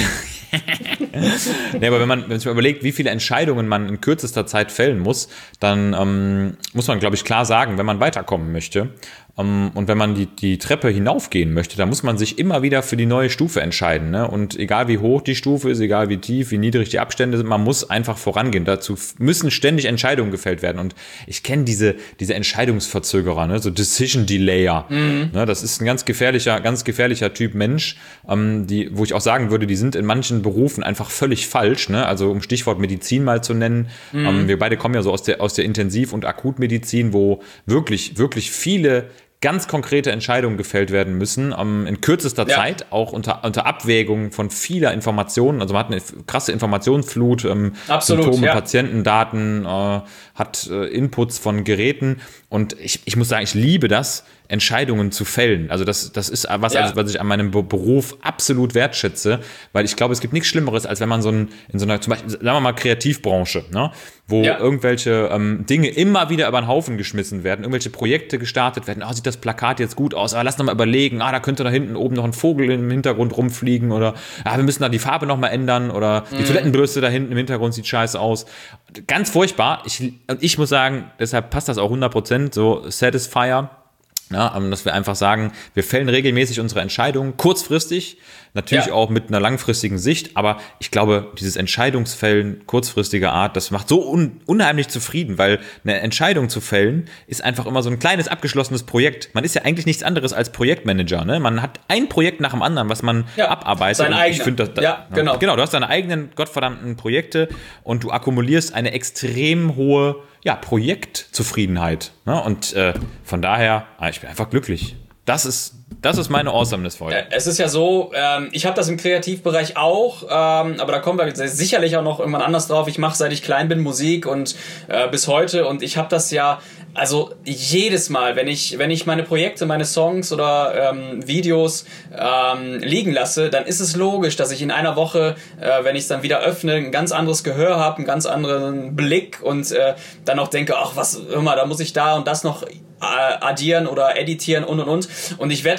nee, aber wenn man, wenn man sich mal überlegt, wie viele Entscheidungen man in kürzester Zeit fällen muss, dann ähm, muss man, glaube ich, klar sagen, wenn man weiterkommen möchte, Um, und wenn man die, die Treppe hinaufgehen möchte, dann muss man sich immer wieder für die neue Stufe entscheiden. Ne? Und egal wie hoch die Stufe ist, egal wie tief, wie niedrig die Abstände sind, man muss einfach vorangehen. Dazu müssen ständig Entscheidungen gefällt werden. Und ich kenne diese, diese Entscheidungsverzögerer, ne? So Decision Delayer. Mhm. Ne? Das ist ein ganz gefährlicher, ganz gefährlicher Typ Mensch, ähm, die, wo ich auch sagen würde, die sind in manchen Berufen einfach völlig falsch. Ne? Also um Stichwort Medizin mal zu nennen. Mhm. Ähm, wir beide kommen ja so aus der, aus der Intensiv- und Akutmedizin, wo wirklich, wirklich viele ganz konkrete Entscheidungen gefällt werden müssen, um, in kürzester ja. Zeit, auch unter, unter Abwägung von vieler Informationen. Also man hat eine krasse Informationsflut, ähm, Absolut, Symptome, ja. Patientendaten, äh, hat äh, Inputs von Geräten. Und ich, ich muss sagen, ich liebe das, Entscheidungen zu fällen. Also das, das ist was, ja. also, was ich an meinem Be- Beruf absolut wertschätze, weil ich glaube, es gibt nichts Schlimmeres, als wenn man so ein, in so einer, zum Beispiel, sagen wir mal, Kreativbranche, ne, wo ja. irgendwelche ähm, Dinge immer wieder über den Haufen geschmissen werden, irgendwelche Projekte gestartet werden, ah, oh, sieht das Plakat jetzt gut aus, aber lass noch mal überlegen, ah, da könnte da hinten oben noch ein Vogel im Hintergrund rumfliegen oder ah, wir müssen da die Farbe noch mal ändern oder die mhm. Toilettenbürste da hinten im Hintergrund sieht scheiße aus. Ganz furchtbar. Ich, ich muss sagen, deshalb passt das auch hundert Prozent, so Satisfier. Ja, dass wir einfach sagen, wir fällen regelmäßig unsere Entscheidungen, kurzfristig, natürlich ja. auch mit einer langfristigen Sicht, aber ich glaube, dieses Entscheidungsfällen kurzfristiger Art, das macht so un- unheimlich zufrieden, weil eine Entscheidung zu fällen ist einfach immer so ein kleines abgeschlossenes Projekt. Man ist ja eigentlich nichts anderes als Projektmanager, ne? Man hat ein Projekt nach dem anderen, was man ja, abarbeitet. Sein eigenes. Ich finde das, ja, genau. Genau, du hast deine eigenen gottverdammten Projekte und du akkumulierst eine extrem hohe ja, Projektzufriedenheit. Ne? Und äh, von daher, ich bin einfach glücklich. Das ist, das ist meine Awesomeness-Folge. Es ist ja so, ähm, ich habe das im Kreativbereich auch, ähm, aber da kommen wir sicherlich auch noch irgendwann anders drauf. Ich mache, seit ich klein bin, Musik und äh, bis heute und ich habe das ja, also jedes Mal, wenn ich wenn ich meine Projekte, meine Songs oder ähm, Videos ähm, liegen lasse, dann ist es logisch, dass ich in einer Woche, äh, wenn ich es dann wieder öffne, ein ganz anderes Gehör habe, einen ganz anderen Blick und äh, dann auch denke, ach was, hör mal, da muss ich da und das noch addieren oder editieren und und und und ich werde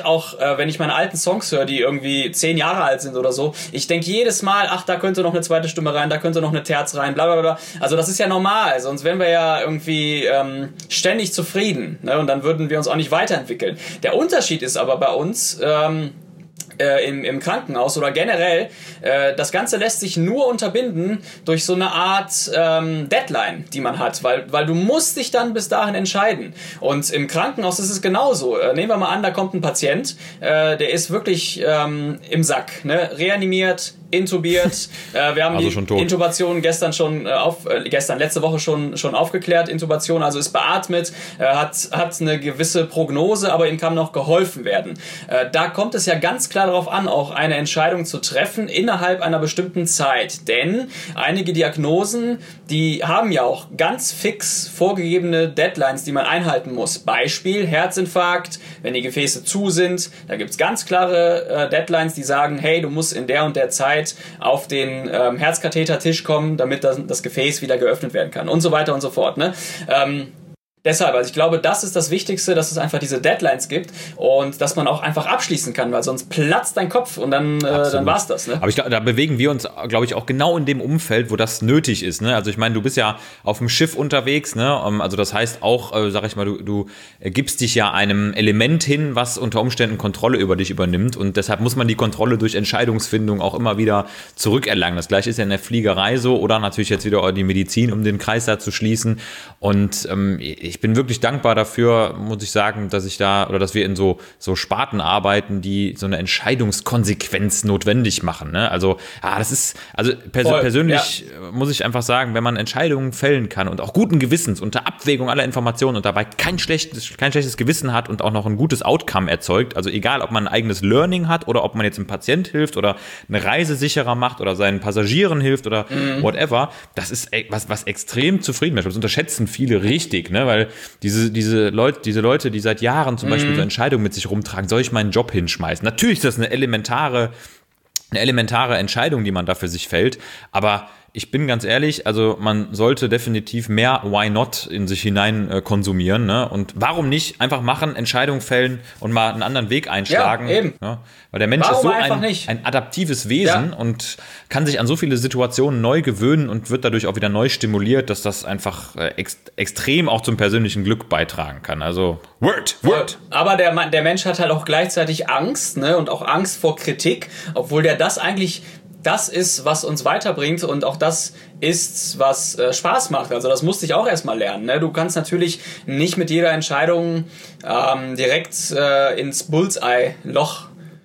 auch, äh, wenn ich meine alten Songs höre, die irgendwie zehn Jahre alt sind oder so, ich denke jedes Mal, ach, da könnte noch eine zweite Stimme rein, da könnte noch eine Terz rein, bla bla bla. Also das ist ja normal, sonst wären wir ja irgendwie ähm, ständig zufrieden, ne? Und dann würden wir uns auch nicht weiterentwickeln. Der Unterschied ist aber bei uns, ähm, Äh, im, im Krankenhaus oder generell, äh, das Ganze lässt sich nur unterbinden durch so eine Art ähm, Deadline, die man hat, weil, weil du musst dich dann bis dahin entscheiden. Und im Krankenhaus ist es genauso. Äh, nehmen wir mal an, da kommt ein Patient, äh, der ist wirklich ähm, im Sack, ne? Reanimiert, intubiert. Äh, wir haben also die Intubation gestern schon äh, auf, äh, gestern, letzte Woche schon, schon aufgeklärt. Intubation, also ist beatmet, äh, hat, hat eine gewisse Prognose, aber ihm kann noch geholfen werden. Äh, da kommt es ja ganz klar darauf an, auch eine Entscheidung zu treffen innerhalb einer bestimmten Zeit. Denn einige Diagnosen, die haben ja auch ganz fix vorgegebene Deadlines, die man einhalten muss. Beispiel Herzinfarkt, wenn die Gefäße zu sind, da gibt's ganz klare äh, Deadlines, die sagen, hey, du musst in der und der Zeit auf den ähm, Herzkathetertisch kommen, damit das, das Gefäß wieder geöffnet werden kann und so weiter und so fort. Ne? Ähm, Deshalb, also ich glaube, das ist das Wichtigste, dass es einfach diese Deadlines gibt und dass man auch einfach abschließen kann, weil sonst platzt dein Kopf und dann, äh, dann war's das. Ne? Aber ich glaube, da bewegen wir uns, glaube ich, auch genau in dem Umfeld, wo das nötig ist. Ne? Also ich meine, du bist ja auf dem Schiff unterwegs, ne? Also das heißt auch, äh, sag ich mal, du, du gibst dich ja einem Element hin, was unter Umständen Kontrolle über dich übernimmt und deshalb muss man die Kontrolle durch Entscheidungsfindung auch immer wieder zurückerlangen. Das gleiche ist ja in der Fliegerei so oder natürlich jetzt wieder die Medizin, um den Kreis da zu schließen und ähm, ich Ich bin wirklich dankbar dafür, muss ich sagen, dass ich da oder dass wir in so, so Sparten arbeiten, die so eine Entscheidungskonsequenz notwendig machen. Ne? Also, ja, das ist, also pers Voll, persönlich ja. muss ich einfach sagen, wenn man Entscheidungen fällen kann und auch guten Gewissens unter Abwägung aller Informationen und dabei kein schlechtes, kein schlechtes Gewissen hat und auch noch ein gutes Outcome erzeugt, also egal, ob man ein eigenes Learning hat oder ob man jetzt einem Patient hilft oder eine Reise sicherer macht oder seinen Passagieren hilft oder mhm. whatever, das ist was, was extrem zufrieden macht. Das unterschätzen viele richtig, ne? Weil Diese, diese, Leute, diese Leute, die seit Jahren zum mhm. Beispiel so Entscheidungen mit sich rumtragen, soll ich meinen Job hinschmeißen? Natürlich ist das eine elementare, eine elementare Entscheidung, die man da für sich fällt, aber ich bin ganz ehrlich, also man sollte definitiv mehr Why Not in sich hinein äh, konsumieren, ne? Und warum nicht einfach machen, Entscheidungen fällen und mal einen anderen Weg einschlagen? Ja, eben. Ne? Weil der Mensch warum ist so ein, ein adaptives Wesen ja. und kann sich an so viele Situationen neu gewöhnen und wird dadurch auch wieder neu stimuliert, dass das einfach äh, ex extrem auch zum persönlichen Glück beitragen kann. Also Word, Word. Aber der, der Mensch hat halt auch gleichzeitig Angst, ne? Und auch Angst vor Kritik, obwohl der das eigentlich das ist, was uns weiterbringt und auch das ist, was äh, Spaß macht. Also das musste ich auch erstmal lernen. Ne? Du kannst natürlich nicht mit jeder Entscheidung ähm, direkt äh, ins Bullseye-Loch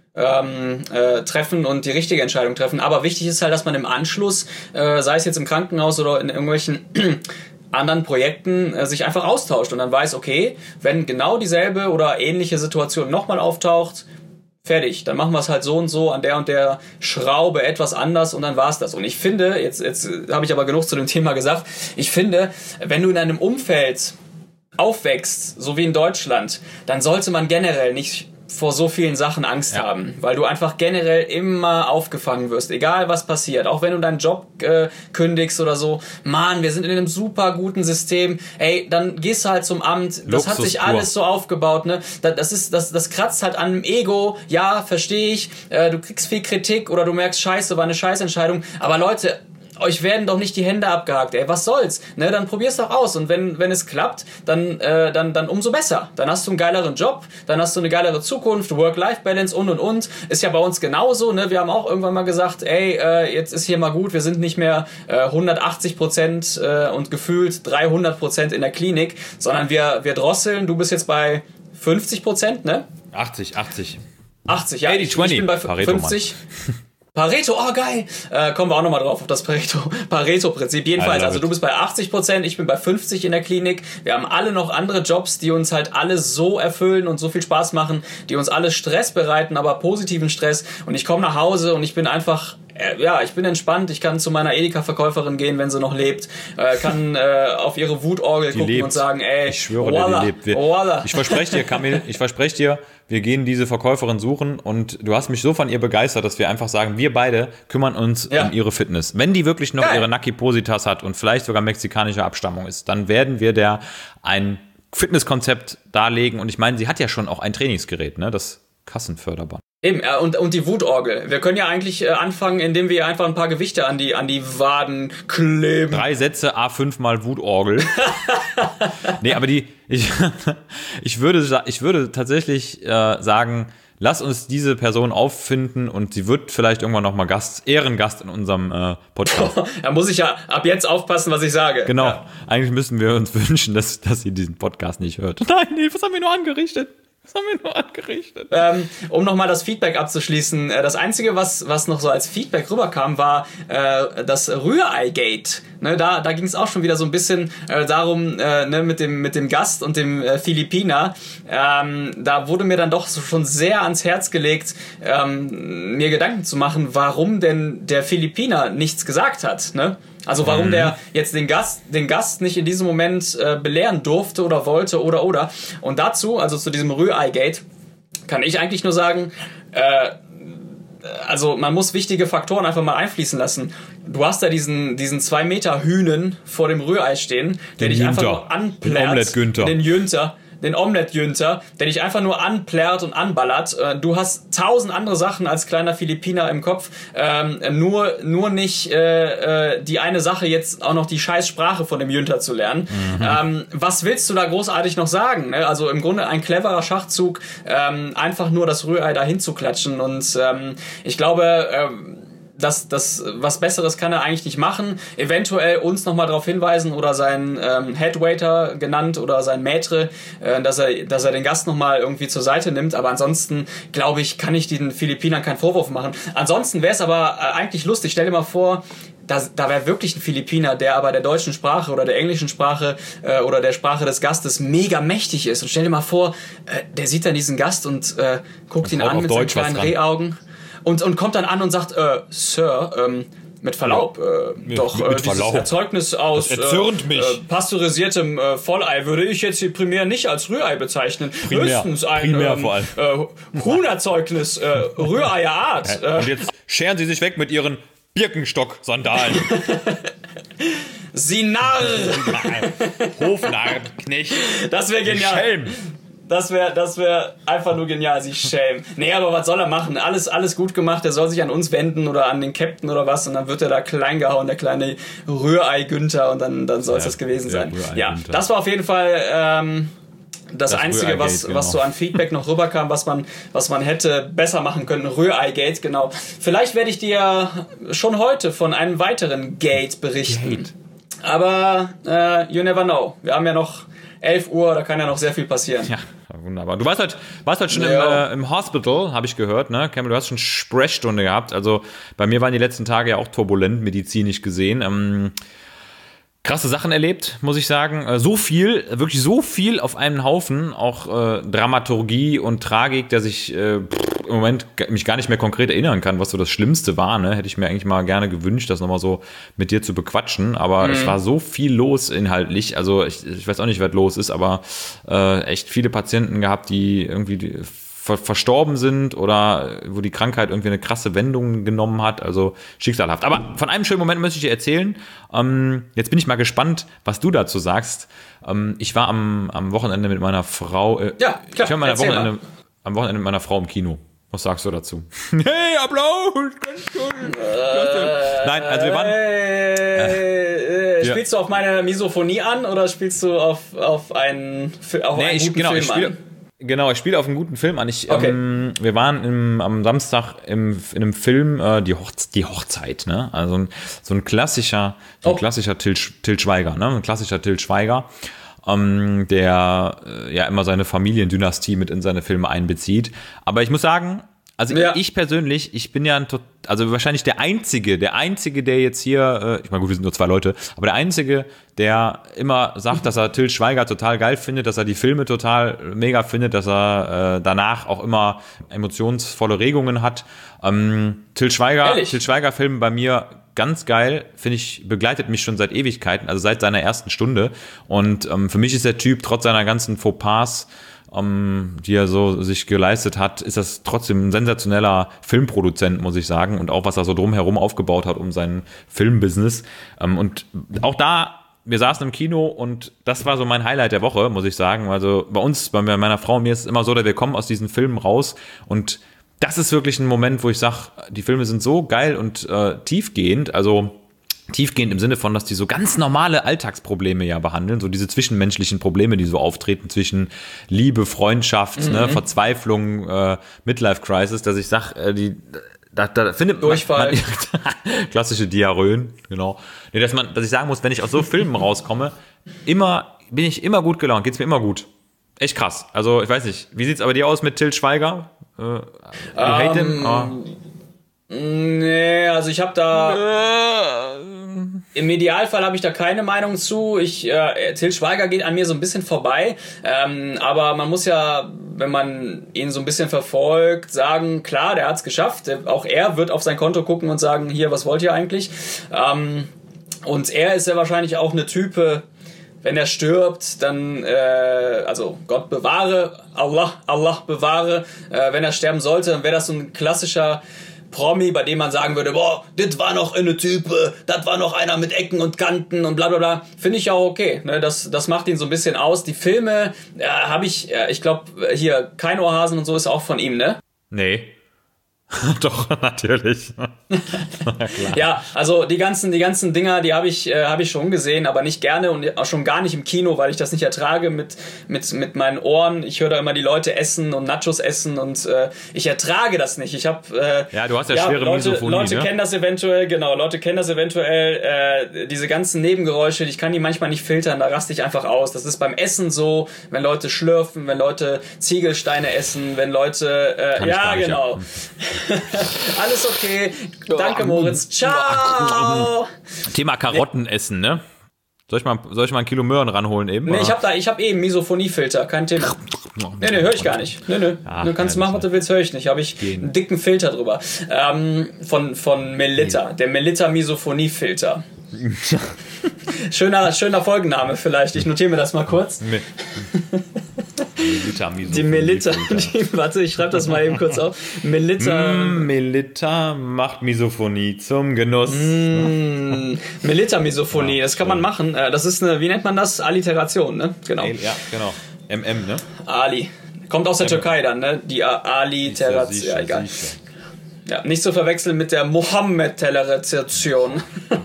ähm, äh, treffen und die richtige Entscheidung treffen. Aber wichtig ist halt, dass man im Anschluss, äh, sei es jetzt im Krankenhaus oder in irgendwelchen anderen Projekten, äh, sich einfach austauscht und dann weiß, okay, wenn genau dieselbe oder ähnliche Situation nochmal auftaucht, fertig, dann machen wir es halt so und so an der und der Schraube etwas anders und dann war's das. Und ich finde, jetzt, jetzt habe ich aber genug zu dem Thema gesagt, ich finde, wenn du in einem Umfeld aufwächst, so wie in Deutschland, dann sollte man generell nicht vor so vielen Sachen Angst ja. haben, weil du einfach generell immer aufgefangen wirst, egal was passiert, auch wenn du deinen Job äh, kündigst oder so, Mann, wir sind in einem super guten System, ey, dann gehst du halt zum Amt, das hat sich alles so aufgebaut, ne, das ist, das, das kratzt halt an dem Ego, ja, verstehe ich, äh, du kriegst viel Kritik oder du merkst, scheiße, war eine Scheißentscheidung, aber Leute, euch werden doch nicht die Hände abgehakt, ey, was soll's, ne, dann probier's doch aus und wenn wenn es klappt, dann äh, dann dann umso besser, dann hast du einen geileren Job, dann hast du eine geilere Zukunft, Work-Life-Balance und und und, ist ja bei uns genauso, ne, wir haben auch irgendwann mal gesagt, ey, äh, jetzt ist hier mal gut, wir sind nicht mehr äh, hundertachtzig Prozent äh, und gefühlt dreihundert Prozent in der Klinik, sondern wir wir drosseln, du bist jetzt bei fünfzig Prozent, ne? achtzig, achtzig. achtzig, ja, ich, ich bin bei fünfzig. Pareto, oh geil, äh, kommen wir auch nochmal drauf auf das Pareto, Pareto-Prinzip. Jedenfalls, also du bist bei achtzig Prozent, ich bin bei fünfzig in der Klinik. Wir haben alle noch andere Jobs, die uns halt alle so erfüllen und so viel Spaß machen, die uns alle Stress bereiten, aber positiven Stress. Und ich komme nach Hause und ich bin einfach, äh, ja, ich bin entspannt. Ich kann zu meiner Edeka-Verkäuferin gehen, wenn sie noch lebt, äh, kann äh, auf ihre Wutorgel die gucken lebt. Und sagen, ey, ich schwöre dir, die lebt. Wir, ich verspreche dir, Kamil, ich verspreche dir, wir gehen diese Verkäuferin suchen und du hast mich so von ihr begeistert, dass wir einfach sagen, wir beide kümmern uns ja. um ihre Fitness. Wenn die wirklich noch Geil. ihre Naki-Positas hat und vielleicht sogar mexikanischer Abstammung ist, dann werden wir der ein Fitnesskonzept darlegen und ich meine, sie hat ja schon auch ein Trainingsgerät, ne? Das Kassenförderband. Eben, äh, und, und die Wutorgel. Wir können ja eigentlich äh, anfangen, indem wir einfach ein paar Gewichte an die, an die Waden kleben. Drei Sätze, A fünf mal Wutorgel. Nee, aber die, ich, ich, würde, ich würde tatsächlich äh, sagen, lass uns diese Person auffinden und sie wird vielleicht irgendwann nochmal Gast, Ehrengast in unserem äh, Podcast. Da muss ich ja ab jetzt aufpassen, was ich sage. Genau, ja. Eigentlich müssen wir uns wünschen, dass, dass sie diesen Podcast nicht hört. Nein, nee, was haben wir nur angerichtet? Das haben wir nur angerichtet. Ähm, um nochmal das Feedback abzuschließen, äh, das Einzige, was, was noch so als Feedback rüberkam, war äh, das Rührei-Gate. Ne, da da ging es auch schon wieder so ein bisschen äh, darum, äh, ne, mit dem mit dem Gast und dem äh, Philippiner. Ähm, da wurde mir dann doch so schon sehr ans Herz gelegt, ähm, mir Gedanken zu machen, warum denn der Philippiner nichts gesagt hat. Ne? Also warum mhm. der jetzt den Gast, den Gast nicht in diesem Moment äh, belehren durfte oder wollte oder oder. Und dazu, also zu diesem Rührei-Gate, kann ich eigentlich nur sagen, äh, also man muss wichtige Faktoren einfach mal einfließen lassen. Du hast da diesen diesen zwei Meter Hühnen vor dem Rührei stehen, der dich einfach nur anplärt. Den Omelette-Günther. Den Jünter. Den Omelette-Jünter, der dich einfach nur anplärt und anballert. Du hast tausend andere Sachen als kleiner Philippiner im Kopf. Ähm, nur, nur nicht äh, äh, die eine Sache, jetzt auch noch die scheiß Sprache von dem Jünter zu lernen. Mhm. Ähm, was willst du da großartig noch sagen? Ne? Also im Grunde ein cleverer Schachzug, ähm, einfach nur das Rührei dahin zu klatschen. Und ähm, ich glaube... Ähm, Das, das, was Besseres kann er eigentlich nicht machen. Eventuell uns nochmal darauf hinweisen oder seinen ähm, Headwaiter genannt oder sein Maître, äh, dass er, dass er den Gast nochmal irgendwie zur Seite nimmt. Aber ansonsten, glaube ich, kann ich den Philippinern keinen Vorwurf machen. Ansonsten wäre es aber äh, eigentlich lustig. Stell dir mal vor, da, da wäre wirklich ein Philippiner, der aber der deutschen Sprache oder der englischen Sprache äh, oder der Sprache des Gastes mega mächtig ist. Und stell dir mal vor, äh, der sieht dann diesen Gast und äh, guckt ihn an mit seinen kleinen Rehaugen. Und, und kommt dann an und sagt, äh, Sir, ähm, mit Verlaub, äh, mit, doch mit, mit äh, dieses Verlaub. Erzeugnis aus äh, äh, pasteurisiertem äh, Vollei würde ich jetzt hier primär nicht als Rührei bezeichnen. Primär, Höchstens ein primär ähm, vor allem. Äh, Huhnerzeugnis, äh, Rühreierart. Äh, und jetzt scheren Sie sich weg mit Ihren Birkenstock-Sandalen. Sie Narr! Hofnarr, Knecht. Das wäre genial. Schelm. Das wäre das wär einfach nur genial, sie Shame. Nee, aber was soll er machen? Alles, alles gut gemacht. Er soll sich an uns wenden oder an den Captain oder was und dann wird er da klein gehauen, der kleine Rührei-Günther und dann, dann soll es ja, das gewesen sein. Ja, das war auf jeden Fall ähm, das, das Einzige, was, genau. was so an Feedback noch rüberkam, was man, was man hätte besser machen können. Rührei-Gate, genau. Vielleicht werde ich dir schon heute von einem weiteren Gate berichten. Gate. Aber äh, you never know. Wir haben ja noch elf Uhr, da kann ja noch sehr viel passieren. Ja, wunderbar. Du warst halt, warst halt schon ja. im, äh, im Hospital, habe ich gehört, ne? Campbell, du hast schon Sprechstunde gehabt. Also bei mir waren die letzten Tage ja auch turbulent, medizinisch gesehen. Ähm, krasse Sachen erlebt, muss ich sagen. Äh, so viel, wirklich so viel auf einen Haufen. Auch äh, Dramaturgie und Tragik, dass ich äh, pff, im Moment mich gar nicht mehr konkret erinnern kann, was so das Schlimmste war. Ne? Hätte ich mir eigentlich mal gerne gewünscht, das nochmal so mit dir zu bequatschen. Aber mhm. es war so viel los inhaltlich. Also ich, ich weiß auch nicht, was los ist, aber äh, echt viele Patienten gehabt, die irgendwie die, ver- verstorben sind oder wo die Krankheit irgendwie eine krasse Wendung genommen hat. Also schicksalhaft. Aber von einem schönen Moment möchte ich dir erzählen. Ähm, jetzt bin ich mal gespannt, was du dazu sagst. Ähm, ich war am, am Wochenende mit meiner Frau. Äh, ja, klar. Ich war meiner Wochenende, am Wochenende mit meiner Frau im Kino. Was sagst du dazu? Hey, Applaus! Ganz toll! Äh, Nein, also wir waren... Äh, äh, spielst ja. du auf meine Misophonie an oder spielst du auf, auf einen, auf nee, einen ich, guten genau, Film ich spiel, an? Genau, ich spiele auf einen guten Film an. Ich, okay. ähm, wir waren im, am Samstag im, in einem Film, äh, die, Hochze- die Hochzeit, ne? Also ein, so ein klassischer, so ein oh. klassischer Til, Til Schweiger, ne? Ein klassischer Til Schweiger. Ähm, der äh, ja immer seine Familiendynastie mit in seine Filme einbezieht. Aber ich muss sagen, also ja. ich persönlich, ich bin ja ein, also wahrscheinlich der Einzige, der Einzige, der jetzt hier, äh, ich meine gut, wir sind nur zwei Leute, aber der Einzige, der immer sagt, dass er Til Schweiger total geil findet, dass er die Filme total mega findet, dass er äh, danach auch immer emotionsvolle Regungen hat. Ähm, Til Schweiger, Til Schweiger Filme bei mir ganz geil, finde ich, begleitet mich schon seit Ewigkeiten, also seit seiner ersten Stunde. Und ähm, für mich ist der Typ, trotz seiner ganzen Fauxpas, ähm, die er so sich geleistet hat, ist das trotzdem ein sensationeller Filmproduzent, muss ich sagen. Und auch, was er so drumherum aufgebaut hat um sein Filmbusiness. Ähm, und auch da wir saßen im Kino und das war so mein Highlight der Woche, muss ich sagen. Also bei uns, bei meiner Frau und mir ist es immer so, dass wir kommen aus diesen Filmen raus und das ist wirklich ein Moment, wo ich sage, die Filme sind so geil und äh, tiefgehend, also tiefgehend im Sinne von, dass die so ganz normale Alltagsprobleme ja behandeln, so diese zwischenmenschlichen Probleme, die so auftreten zwischen Liebe, Freundschaft, mhm. ne, Verzweiflung, äh, Midlife-Crisis, dass ich sage, äh, die Da, da findet Durchfall. Man, klassische Diarrhöen, genau. Nee, dass, man, dass ich sagen muss, wenn ich aus so Filmen rauskomme, immer, bin ich immer gut gelaunt, geht's mir immer gut. Echt krass. Also, ich weiß nicht, wie sieht's aber dir aus mit Til Schweiger? Äh, you hate him? Um, nee, also ich habe da... Im Idealfall habe ich da keine Meinung zu. Ich, äh, Til Schweiger geht an mir so ein bisschen vorbei. Ähm, aber man muss ja, wenn man ihn so ein bisschen verfolgt, sagen, klar, der hat's geschafft. Auch er wird auf sein Konto gucken und sagen, hier, was wollt ihr eigentlich? Ähm, und er ist ja wahrscheinlich auch eine Type, wenn er stirbt, dann, äh, also Gott bewahre, Allah, Allah bewahre, äh, wenn er sterben sollte, dann wäre das so ein klassischer Promi, bei dem man sagen würde, boah, das war noch eine Type, das war noch einer mit Ecken und Kanten und bla bla bla. Finde ich auch okay. Ne? Das, das macht ihn so ein bisschen aus. Die Filme äh, habe ich, äh, ich glaube, hier, Kein Ohrhasen und so ist auch von ihm, ne? Nee. Doch, natürlich. Ja, also die ganzen, die ganzen Dinger, die habe ich, äh, habe ich schon gesehen, aber nicht gerne und auch schon gar nicht im Kino, weil ich das nicht ertrage mit, mit, mit meinen Ohren. Ich höre da immer die Leute essen und Nachos essen und äh, ich ertrage das nicht. Ich habe äh, ja, du hast ja, ja schwere Leute, Misophonie, Leute ne? kennen das eventuell, genau, Leute kennen das eventuell, äh, diese ganzen Nebengeräusche, ich kann die manchmal nicht filtern, da raste ich einfach aus. Das ist beim Essen so, wenn Leute schlürfen, wenn Leute Ziegelsteine essen, wenn Leute, äh, ja, genau. Alles okay. Danke, Moritz. Ciao. Thema Karotten essen, ne? Soll ich mal, soll ich mal ein Kilo Möhren ranholen eben? Nee, oder? ich hab da, ich hab eben Misophoniefilter, kein Thema. Nee, nee, höre ich gar nicht. Nee, nee. Ach, du kannst machen, was du willst, höre ich nicht. Habe ich gehen. einen dicken Filter drüber. Ähm, von, von Melitta. Nee. Der Melitta Misophoniefilter. schöner, schöner Folgenname vielleicht. Ich notiere mir das mal kurz. Nee. Melitta, die Melitta, die, warte, ich schreibe das mal eben kurz auf. Melitta. Mm, Melitta macht Misophonie zum Genuss. Mm, Melitta Misophonie, ja, das kann man machen. Das ist eine, wie nennt man das? Alliteration, ne? Genau. Ja, genau. M M, ne? Ali. Kommt aus der M M. Türkei dann, ne? Die Alliteration. Ja, egal. Sicher. Ja, nicht zu verwechseln mit der Mohammed-Teleration.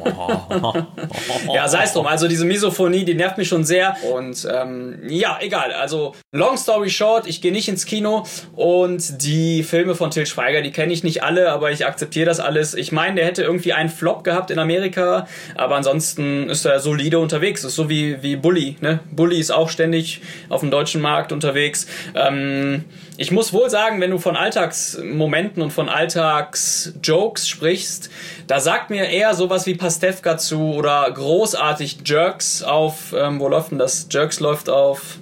Ja, sei es drum. Also diese Misophonie, die nervt mich schon sehr. Und ähm, ja, egal. Also long story short, ich gehe nicht ins Kino. Und die Filme von Til Schweiger, die kenne ich nicht alle, aber ich akzeptiere das alles. Ich meine, der hätte irgendwie einen Flop gehabt in Amerika. Aber ansonsten ist er solide unterwegs. Ist so wie, wie Bully. Ne? Bully ist auch ständig auf dem deutschen Markt unterwegs. Ähm, ich muss wohl sagen, wenn du von Alltagsmomenten und von Alltagsjokes sprichst, da sagt mir eher sowas wie Pastewka zu oder großartig Jerks auf, ähm, wo läuft denn das? Jerks läuft auf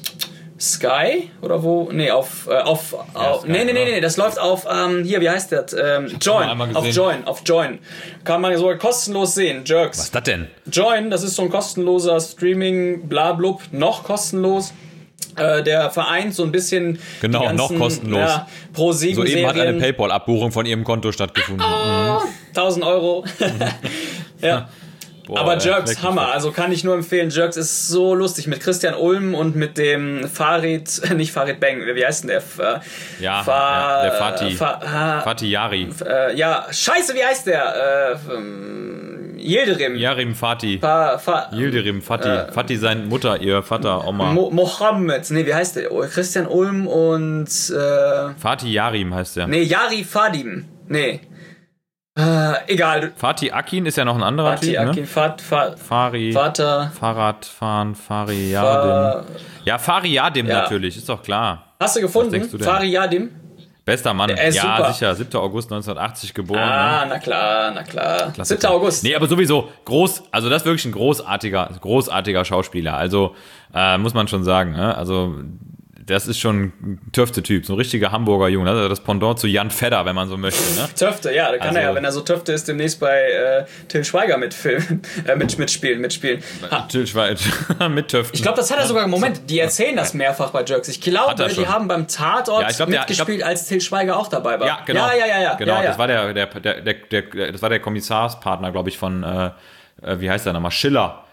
Sky oder wo? Nee, auf, äh, auf, ja, auf Sky, nee, nee, nee, nee, das läuft auf, ähm, hier, wie heißt das? Ähm, Join, auf Join, auf Join. Kann man sogar kostenlos sehen, Jerks. Was ist das denn? Join, das ist so ein kostenloser Streaming, blablub, noch kostenlos. Äh, der vereint so ein bisschen genau, ganzen, noch kostenlos. Ja, Pro sieben Soeben hat eine Serien. PayPal-Abbuchung von ihrem Konto stattgefunden. Oh, mhm. tausend Euro. Ja. Boah, aber Jerks, ja, Hammer. Also kann ich nur empfehlen. Jerks ist so lustig mit Christian Ulm und mit dem Farid, nicht Farid Bang, wie heißt denn der? F- ja, Fa- ja, der Fatih. Fa- ha- Fatih Yari. Äh, ja, scheiße, wie heißt der? Äh, ähm, Yildirim. Yarim Fatih. Fa- Fa- Yildirim Fatih. Äh, Fatih seine Mutter, ihr Vater, Oma. Mo- Mohammed. Nee, wie heißt der? Christian Ulm und äh, Fatih Yarim heißt der. Nee, Yari Fadim. Nee. Äh, egal. Fatih Akin ist ja noch ein anderer Fatih Typ, Akin, ne? Fat, Fat, Fari, Vater. Fahrradfahren, Fari Yadim. Ja, Fari Yadim ja. natürlich, ist doch klar. Hast du gefunden? Du Fari Yadim? Bester Mann. Der ist ja, super. sicher. siebter August neunzehnhundertachtzig geboren. Ah, ne? na klar, na klar. Klasse. siebter August. Nee, aber sowieso groß, also das ist wirklich ein großartiger, großartiger Schauspieler. Also äh, muss man schon sagen. Ne? Also das ist schon ein Töfte-Typ, so ein richtiger Hamburger Junge. Also das Pendant zu Jan Fedder, wenn man so möchte. Ne? Töfte, ja, da kann also, er ja, wenn er so Töfte ist, demnächst bei äh, Til Schweiger mitfilmen, äh, mit, mitspielen, mitspielen. Ha. Til Schweiger mit Töften. Ich glaube, das hat er sogar, Moment, die erzählen das mehrfach bei Jerks. Ich glaube, die haben beim Tatort ja, glaub, mitgespielt, der, glaub, als Til Schweiger auch dabei war. Ja, genau. Ja, ja, ja, ja. Genau, ja, ja. das war der, der, der, der, der, das war der Kommissarspartner, glaube ich, von, äh, wie heißt der nochmal, Schiller.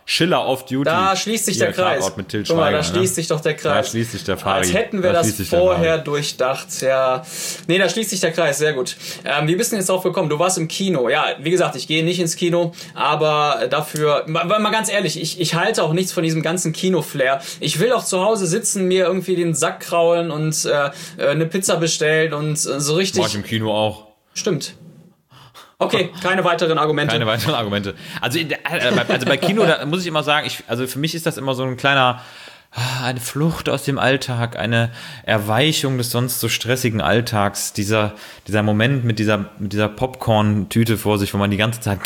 Schiller Off-Duty. Da schließt sich der Kreis. Mit Til Guck mal, da Schweiger, schließt ne? sich doch der Kreis. Da schließt sich der Fari. Als hätten wir da das vorher durchdacht. Ja. Nee, da schließt sich der Kreis. Sehr gut. Ähm, wie bist du denn jetzt drauf gekommen? Du warst im Kino. Ja, wie gesagt, ich gehe nicht ins Kino, aber dafür, mal, mal ganz ehrlich, ich, ich halte auch nichts von diesem ganzen Kino-Flair. Ich will auch zu Hause sitzen, mir irgendwie den Sack kraulen und äh, eine Pizza bestellen und äh, so richtig. Mach ich im Kino auch. Stimmt. Okay, keine weiteren Argumente. Keine weiteren Argumente. Also, also bei Kino, da muss ich immer sagen, ich, also für mich ist das immer so ein kleiner, eine Flucht aus dem Alltag, eine Erweichung des sonst so stressigen Alltags, dieser, dieser Moment mit dieser, mit dieser Popcorn-Tüte vor sich, wo man die ganze Zeit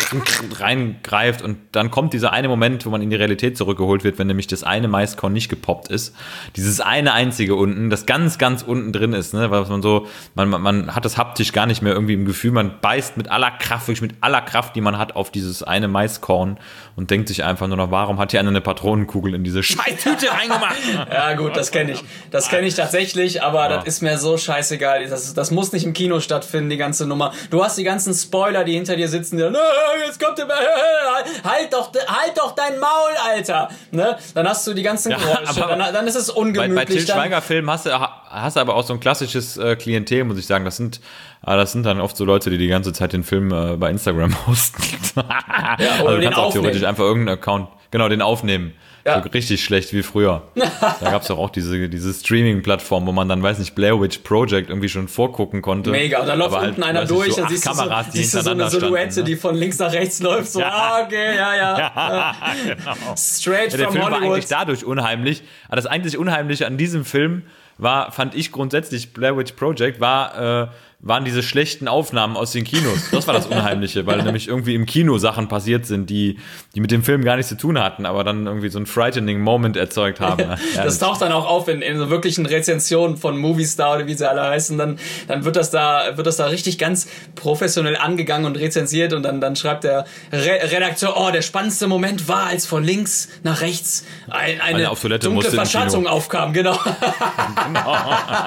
reingreift und dann kommt dieser eine Moment, wo man in die Realität zurückgeholt wird, wenn nämlich das eine Maiskorn nicht gepoppt ist. Dieses eine einzige unten, das ganz, ganz unten drin ist, ne, weil man so, man, man, man hat das haptisch gar nicht mehr irgendwie im Gefühl, man beißt mit aller Kraft, wirklich mit aller Kraft, die man hat, auf dieses eine Maiskorn und denkt sich einfach nur noch, warum hat hier einer eine Patronenkugel in diese Scheißtüte reingemacht? Ja gut, das kenne ich. Das kenne ich tatsächlich, aber ja. Das ist mir so scheißegal. Das, das muss nicht im Kino stattfinden, die ganze Nummer. Du hast die ganzen Spoiler, die hinter dir sitzen, die sagen, jetzt kommt der, halt doch, halt doch dein Maul, Alter. Ne? Dann hast du die ganzen Geräusche, ja, dann, dann ist es ungemütlich. Bei, bei Til Schweiger-Filmen hast du, hast du aber auch so ein klassisches äh, Klientel, muss ich sagen. Das sind, äh, das sind dann oft so Leute, die die ganze Zeit den Film äh, bei Instagram posten. Ja, oder also du den kannst auch aufnehmen. theoretisch einfach irgendeinen Account, genau, den aufnehmen. Ja. So richtig schlecht wie früher. Da gab es doch auch diese, diese Streaming-Plattform, wo man dann, weiß nicht, Blair Witch Project irgendwie schon vorgucken konnte. Mega, und dann läuft unten halt, einer durch, so dann siehst, Kameras, du, so, siehst du so eine Silhouette, standen, ne? Die von links nach rechts läuft, so, ja. ah, okay, ja, ja. ja genau. Straight ja, der from Film Hollywood. war eigentlich dadurch unheimlich, aber das eigentlich Unheimliche an diesem Film war, fand ich grundsätzlich, Blair Witch Project, war, äh, waren diese schlechten Aufnahmen aus den Kinos. Das war das Unheimliche, weil nämlich irgendwie im Kino Sachen passiert sind, die, die mit dem Film gar nichts zu tun hatten, aber dann irgendwie so einen frightening Moment erzeugt haben. Ja, das taucht dann auch auf in, in so wirklichen Rezensionen von Moviestar oder wie sie alle heißen. Dann, dann wird das da, wird das da richtig ganz professionell angegangen und rezensiert und dann, dann schreibt der Re- Redakteur, oh, der spannendste Moment war, als von links nach rechts ein, eine dunkle Verschatzung aufkam. Genau. genau.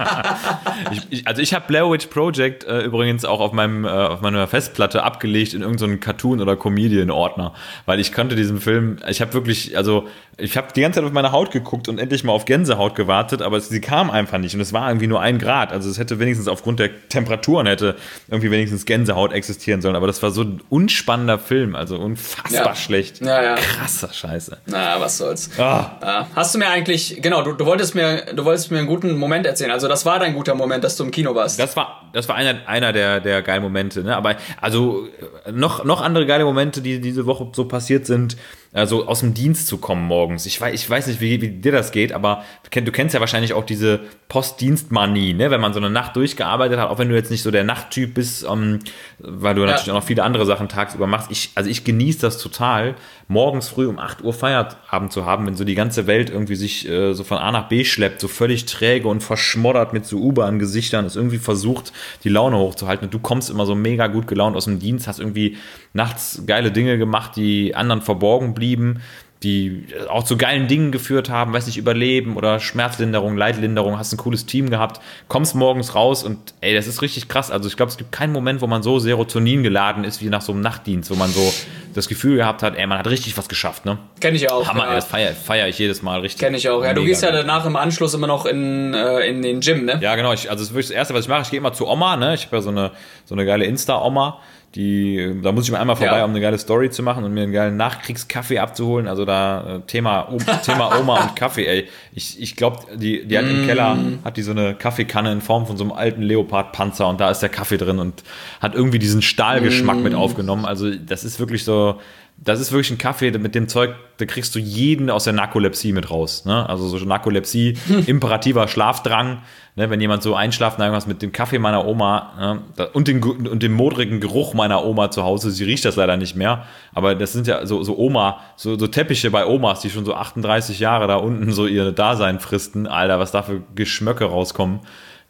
ich, ich, also ich habe Blair Witch Project Äh, übrigens auch auf meinem äh, auf meiner Festplatte abgelegt in irgendeinen Cartoon- oder Comedian-Ordner, weil ich konnte diesen Film, ich habe wirklich, also ich habe die ganze Zeit auf meine Haut geguckt und endlich mal auf Gänsehaut gewartet, aber es, sie kam einfach nicht und es war irgendwie nur ein Grad, also es hätte wenigstens aufgrund der Temperaturen hätte irgendwie wenigstens Gänsehaut existieren sollen, aber das war so ein unspannender Film, also unfassbar ja. schlecht. Ja, ja. Krasser Scheiße. Na, was soll's. Ah. Ja. Hast du mir eigentlich, genau, du, du wolltest mir, du wolltest mir einen guten Moment erzählen, also das war dein guter Moment, dass du im Kino warst. Das war, das war einer, einer der, der geilen Momente, ne? Aber also noch, noch andere geile Momente, die diese Woche so passiert sind, also aus dem Dienst zu kommen morgens. Ich weiß, ich weiß nicht, wie, wie dir das geht, aber du kennst ja wahrscheinlich auch diese Postdienstmanie, ne? Wenn man so eine Nacht durchgearbeitet hat, auch wenn du jetzt nicht so der Nachttyp bist, um, weil du ja. natürlich auch noch viele andere Sachen tagsüber machst. Ich, also ich genieße das total, morgens früh um acht Uhr Feierabend zu haben, wenn so die ganze Welt irgendwie sich äh, so von A nach B schleppt, so völlig träge und verschmoddert mit so U-Bahn-Gesichtern, ist irgendwie versucht, die Laune hochzuhalten. Und du kommst immer so mega gut gelaunt aus dem Dienst, hast irgendwie nachts geile Dinge gemacht, die anderen verborgen blieben, die auch zu geilen Dingen geführt haben, weiß nicht, Überleben oder Schmerzlinderung, Leidlinderung, hast ein cooles Team gehabt, kommst morgens raus und ey, das ist richtig krass. Also ich glaube, es gibt keinen Moment, wo man so Serotonin geladen ist, wie nach so einem Nachtdienst, wo man so das Gefühl gehabt hat, ey, man hat richtig was geschafft, ne? Kenn ich auch. Hammer, ja. ey, das feiere feier ich jedes Mal richtig. Kenn ich auch, ja. Du gehst ja danach im Anschluss immer noch in, äh, in den Gym, ne? Ja, genau. Ich, also das ist wirklich das Erste, was ich mache. Ich gehe immer zu Oma, ne? Ich habe ja so eine, so eine geile Insta-Oma. Die, da muss ich mal einmal vorbei, ja. um eine geile Story zu machen und mir einen geilen Nachkriegskaffee abzuholen. Also da Thema, Thema Oma und Kaffee, ey. Ich, ich glaube, die, die hat mm. im Keller, hat die so eine Kaffeekanne in Form von so einem alten Leopard-Panzer und da ist der Kaffee drin und hat irgendwie diesen Stahlgeschmack mm. mit aufgenommen. Also das ist wirklich so, das ist wirklich ein Kaffee, mit dem Zeug, da kriegst du jeden aus der Narkolepsie mit raus. Ne? Also so Narkolepsie, imperativer Schlafdrang, ne? Wenn jemand so einschlaft, irgendwas mit dem Kaffee meiner Oma, ne? und, den, und dem modrigen Geruch meiner Oma zu Hause, sie riecht das leider nicht mehr, aber das sind ja so, so Oma, so, so Teppiche bei Omas, die schon so achtunddreißig Jahre da unten so ihr Dasein fristen, Alter, was da für Geschmöcke rauskommen.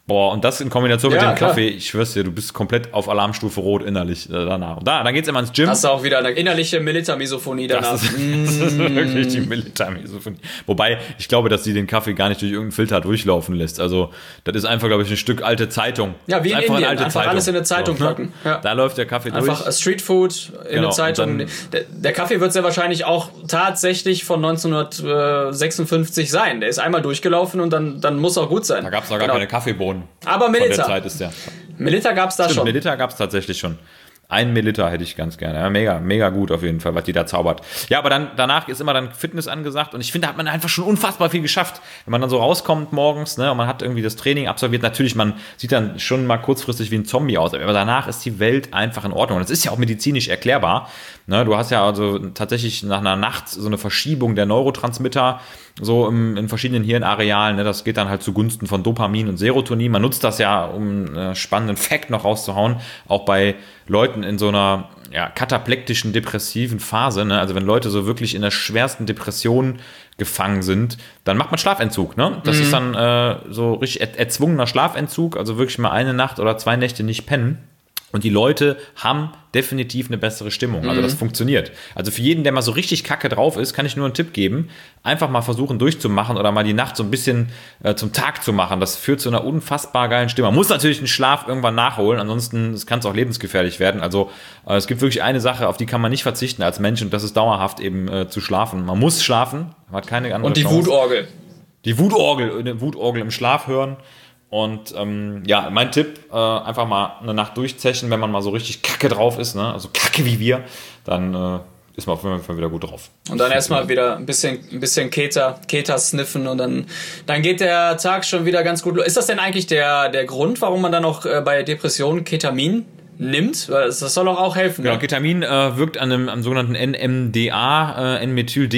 Boah, und das in Kombination mit Ja, dem klar. Kaffee, ich schwör's dir, du bist komplett auf Alarmstufe Rot innerlich äh, danach. Und da, dann geht's immer ins Gym. Hast du auch wieder eine innerliche Milita-Misophonie danach. Das ist, das ist wirklich die Militärmisophonie. Wobei, ich glaube, dass sie den Kaffee gar nicht durch irgendeinen Filter durchlaufen lässt. Also, das ist einfach, glaube ich, ein Stück alte Zeitung. Ja, wie in einfach Indien. Einfach alles in eine Zeitung so, ne? packen. Ja. Da läuft der Kaffee Einfach durch. Streetfood in Genau, eine Zeitung. und dann- Der, der Kaffee wird sehr wahrscheinlich auch tatsächlich von neunzehnhundertsechsundfünfzig sein. Der ist einmal durchgelaufen und dann, dann muss er gut sein. Da gab es noch gar Genau. keine Kaffeebohnen. Aber Von der Milita. Zeit ist der. Milita gab es da Stimmt, schon. Milita gab es tatsächlich schon. Ein Milita hätte ich ganz gerne. Ja, mega, mega gut auf jeden Fall, was die da zaubert. Ja, aber dann danach ist immer dann Fitness angesagt und ich finde, da hat man einfach schon unfassbar viel geschafft. Wenn man dann so rauskommt morgens, ne, und man hat irgendwie das Training absolviert, natürlich, man sieht dann schon mal kurzfristig wie ein Zombie aus, aber danach ist die Welt einfach in Ordnung. Und das ist ja auch medizinisch erklärbar. Ne, du hast ja also tatsächlich nach einer Nacht so eine Verschiebung der Neurotransmitter so im, in verschiedenen Hirnarealen. Ne, das geht dann halt zugunsten von Dopamin und Serotonin. Man nutzt das ja, um einen spannenden Fact noch rauszuhauen, auch bei Leuten in so einer ja, kataplektischen, depressiven Phase, ne? Also wenn Leute so wirklich in der schwersten Depression gefangen sind, dann macht man Schlafentzug, ne? Das mhm. ist dann äh, so richtig er- erzwungener Schlafentzug, also wirklich mal eine Nacht oder zwei Nächte nicht pennen. Und die Leute haben definitiv eine bessere Stimmung. Also das funktioniert. Also für jeden, der mal so richtig kacke drauf ist, kann ich nur einen Tipp geben. Einfach mal versuchen durchzumachen oder mal die Nacht so ein bisschen äh, zum Tag zu machen. Das führt zu einer unfassbar geilen Stimmung. Man muss natürlich den Schlaf irgendwann nachholen, ansonsten kann es auch lebensgefährlich werden. Also äh, es gibt wirklich eine Sache, auf die kann man nicht verzichten als Mensch und das ist dauerhaft eben äh, zu schlafen. Man muss schlafen, man hat keine andere Und die Chance. Wutorgel. Die Wutorgel, eine Wutorgel im Schlaf hören. Und ähm, ja, mein Tipp, äh, einfach mal eine Nacht durchzechen, wenn man mal so richtig kacke drauf ist, ne? Also kacke wie wir, dann äh, ist man auf jeden Fall wieder gut drauf. Und dann erstmal wieder ein bisschen, ein bisschen Keter, Keter sniffen und dann, dann geht der Tag schon wieder ganz gut los. Ist das denn eigentlich der, der Grund, warum man dann auch äh, bei Depressionen Ketamin nimmt? Weil das, das soll doch auch helfen. Genau, Ne? Ketamin äh, wirkt an einem am sogenannten N M D A, äh,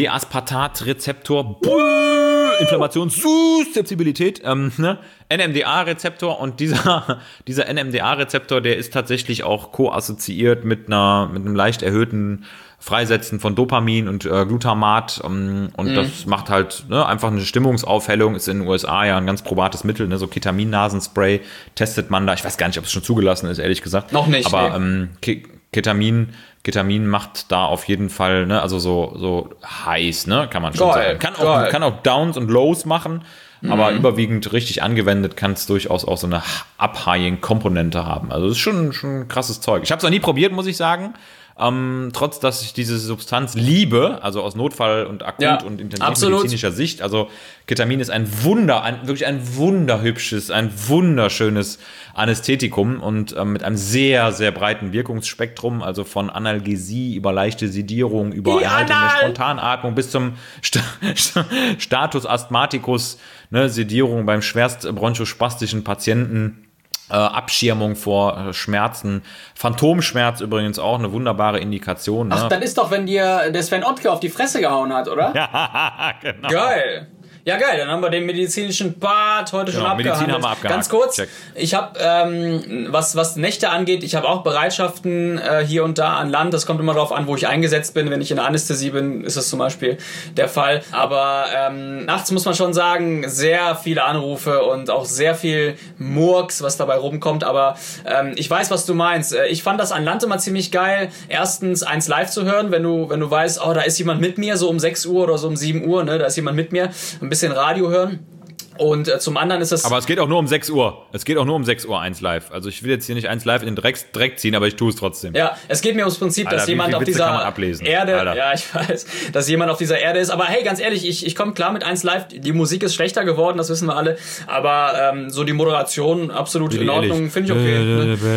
N-Methyl-D-Aspartat-Rezeptor. Inflammationssusceptibilität, ähm, ne? N M D A-Rezeptor und dieser, dieser N M D A-Rezeptor, der ist tatsächlich auch ko-assoziiert mit einer, mit einem leicht erhöhten Freisetzen von Dopamin und äh, Glutamat ähm, und mhm. das macht halt ne, einfach eine Stimmungsaufhellung, ist in den U S A ja ein ganz probates Mittel, ne, so Ketamin-Nasenspray testet man da, ich weiß gar nicht, ob es schon zugelassen ist, ehrlich gesagt. Noch nicht. Aber nee. ähm, Ke- Ketamin Ketamin macht da auf jeden Fall, ne, also so, so heiß, ne, kann man schon Geil, sagen. Kann geil. auch, kann auch Downs und Lows machen, aber überwiegend richtig angewendet kann es durchaus auch so eine Up-High-Komponente haben. Also das ist schon, schon krasses Zeug. Ich habe es noch nie probiert, muss ich sagen. Ähm, trotz, dass ich diese Substanz liebe, also aus Notfall- und Akut- Ja, und absolut. intensivmedizinischer Sicht. Also Ketamin ist ein Wunder, ein, wirklich ein wunderhübsches, ein wunderschönes Anästhetikum und ähm, mit einem sehr, sehr breiten Wirkungsspektrum, also von Analgesie über leichte Sedierung, über Die Erhaltung der Anal- Spontanatmung bis zum St St Status Asthmaticus, ne, Sedierung beim schwerst bronchospastischen Patienten. Äh, Abschirmung vor äh, Schmerzen. Phantomschmerz übrigens auch eine wunderbare Indikation. Ne? Ach, das ist doch, wenn dir der Sven Ottke auf die Fresse gehauen hat, oder? Ja, genau. Geil. Ja, geil, dann haben wir den medizinischen Part heute schon Genau, abgehandelt. Medizin haben wir abgehakt. Ganz kurz, Check. ich habe, ähm, was, was Nächte angeht, ich habe auch Bereitschaften äh, hier und da an Land. Das kommt immer darauf an, wo ich eingesetzt bin. Wenn ich in der Anästhesie bin, ist das zum Beispiel der Fall. Aber ähm, nachts muss man schon sagen, sehr viele Anrufe und auch sehr viel Murks, was dabei rumkommt. Aber ähm, ich weiß, was du meinst. Äh, Ich fand das an Land immer ziemlich geil. Erstens, eins live zu hören, wenn du, wenn du weißt, oh, da ist jemand mit mir, so um sechs Uhr oder so um sieben Uhr, ne, da ist jemand mit mir. Ein bisschen Radio hören. Und äh, zum anderen ist es... Aber es geht auch nur um sechs Uhr. Es geht auch nur um sechs Uhr eins live. Also ich will jetzt hier nicht eins live in den Dreck, Dreck ziehen, aber ich tue es trotzdem. Ja, es geht mir ums Prinzip, Alter, dass wie jemand viel auf Witze dieser kann man ablesen? Erde... Alter. Ja, ich weiß, dass jemand auf dieser Erde ist. Aber hey, ganz ehrlich, ich, ich komme klar mit eins live. Die Musik ist schlechter geworden, das wissen wir alle. Aber ähm, so die Moderation absolut in Ordnung, finde ich okay.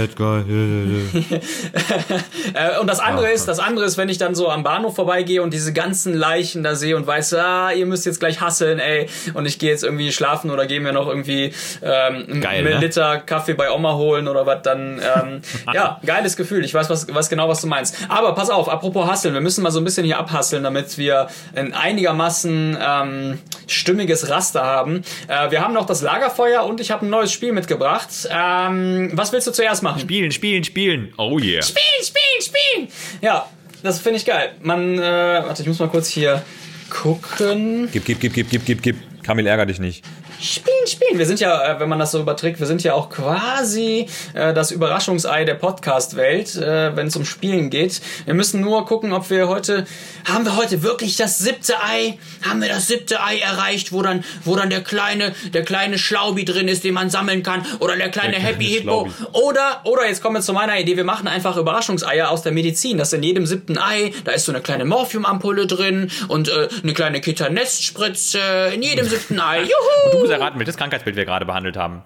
Ne? äh, und das andere ist, das andere ist, wenn ich dann so am Bahnhof vorbeigehe und diese ganzen Leichen da sehe und weiß, ah, ihr müsst jetzt gleich hasseln, ey. Und ich gehe jetzt irgendwie schlafen oder gehe mir noch irgendwie ähm, Geil, einen ne? Liter Kaffee bei Oma holen oder was, dann ähm, ja, geiles Gefühl. Ich weiß was, was genau, was du meinst. Aber pass auf, apropos Hasseln, wir müssen mal so ein bisschen hier abhasseln, damit wir ein einigermaßen ähm, stimmiges Raster haben. Äh, wir haben noch das Lagerfeuer und ich habe ein neues Spiel mitgebracht. Ähm, was willst du zuerst machen? Spielen, spielen, spielen. Oh yeah. Spielen, spielen, spielen! Ja, das finde ich geil. Man, äh, warte, ich muss mal kurz hier gucken. Gib, gib, gib, gib, gib, gib, gib. Kamil, ärger dich nicht. Spielen, spielen. Wir sind ja, wenn man das so überträgt, wir sind ja auch quasi äh, das Überraschungsei der Podcast-Welt, äh, wenn es um Spielen geht. Wir müssen nur gucken, ob wir heute, haben wir heute wirklich das siebte Ei? Haben wir das siebte Ei erreicht, wo dann, wo dann der kleine, der kleine Schlaubi drin ist, den man sammeln kann, oder der kleine der Happy Hippo. Oder, oder jetzt kommen wir zu meiner Idee, wir machen einfach Überraschungseier aus der Medizin. Das in jedem siebten Ei, da ist so eine kleine Morphiumampulle drin und äh, eine kleine Kita-Nestspritze in jedem siebten Ei. Juhu! Und du musst erraten, welches Krankheitsbild wir gerade behandelt haben.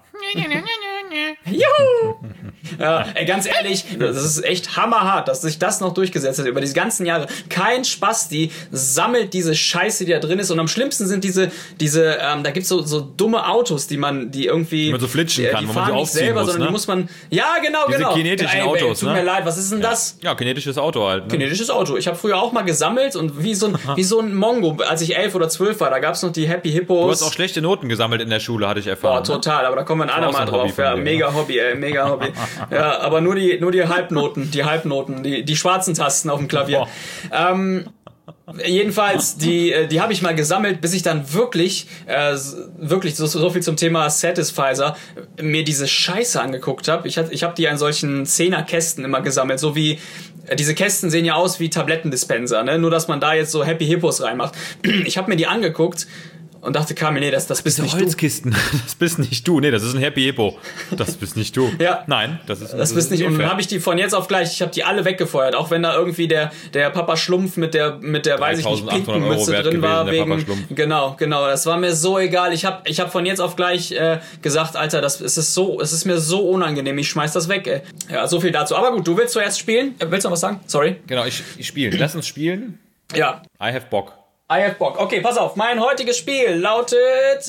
Juhu! Ja, ey, ganz ehrlich, das ist echt hammerhart, dass sich das noch durchgesetzt hat über die ganzen Jahre. Kein Spasti sammelt diese Scheiße, die da drin ist. Und am schlimmsten sind diese, diese, ähm, da gibt's so, so dumme Autos, die man, die irgendwie, die man so flitschen die, kann, die wo man fahren so nicht aufziehen selber, muss, sondern ne? die muss man, ja genau, diese genau. kinetischen ey, ey, Autos, tut ne? mir leid, was ist denn ja. das? Ja, kinetisches Auto halt. Ne? Kinetisches Auto. Ich habe früher auch mal gesammelt und wie so ein, wie so ein Mongo, als ich elf oder zwölf war, da gab's noch die Happy Hippos. Du hast auch schlechte Noten gesammelt in der Schule, hatte ich erfahren. Boah, total, aber da kommen wir ein andermal ein Hobby drauf. Ja, von dir, mega Hobby, ey, mega Hobby. Ja, aber nur die, nur die Halbnoten, die Halbnoten, die, die schwarzen Tasten auf dem Klavier. Ähm, jedenfalls, die, die habe ich mal gesammelt, bis ich dann wirklich, äh, wirklich, so, so viel zum Thema Satisfizer, mir diese Scheiße angeguckt habe. Ich, ich habe die an solchen Zehnerkästen immer gesammelt, so wie, diese Kästen sehen ja aus wie Tablettendispenser, ne? Nur, dass man da jetzt so Happy Hippos reinmacht. Ich habe mir die angeguckt und dachte, Kamil, nee, das, das bist nicht Holzkisten. du. Das bist nicht du. Nee, das ist ein Happy Hippo. Das bist nicht du. Ja. Nein, das ist Das, das bist ist nicht. Und dann habe ich die von jetzt auf gleich, ich habe die alle weggefeuert, auch wenn da irgendwie der, der Papa Schlumpf mit der, mit der, weiß ich nicht, pinken Mütze drin war. Gewesen, wegen, genau, genau. Das war mir so egal. Ich habe ich hab von jetzt auf gleich äh, gesagt, Alter, das es ist so, es ist mir so unangenehm, ich schmeiß das weg, ey. Ja, so viel dazu. Aber gut, du willst zuerst spielen? Willst du noch was sagen? Sorry. Genau, ich, ich spiele. Lass uns spielen. Ja. I have Bock. I have Bock. Okay, pass auf. Mein heutiges Spiel lautet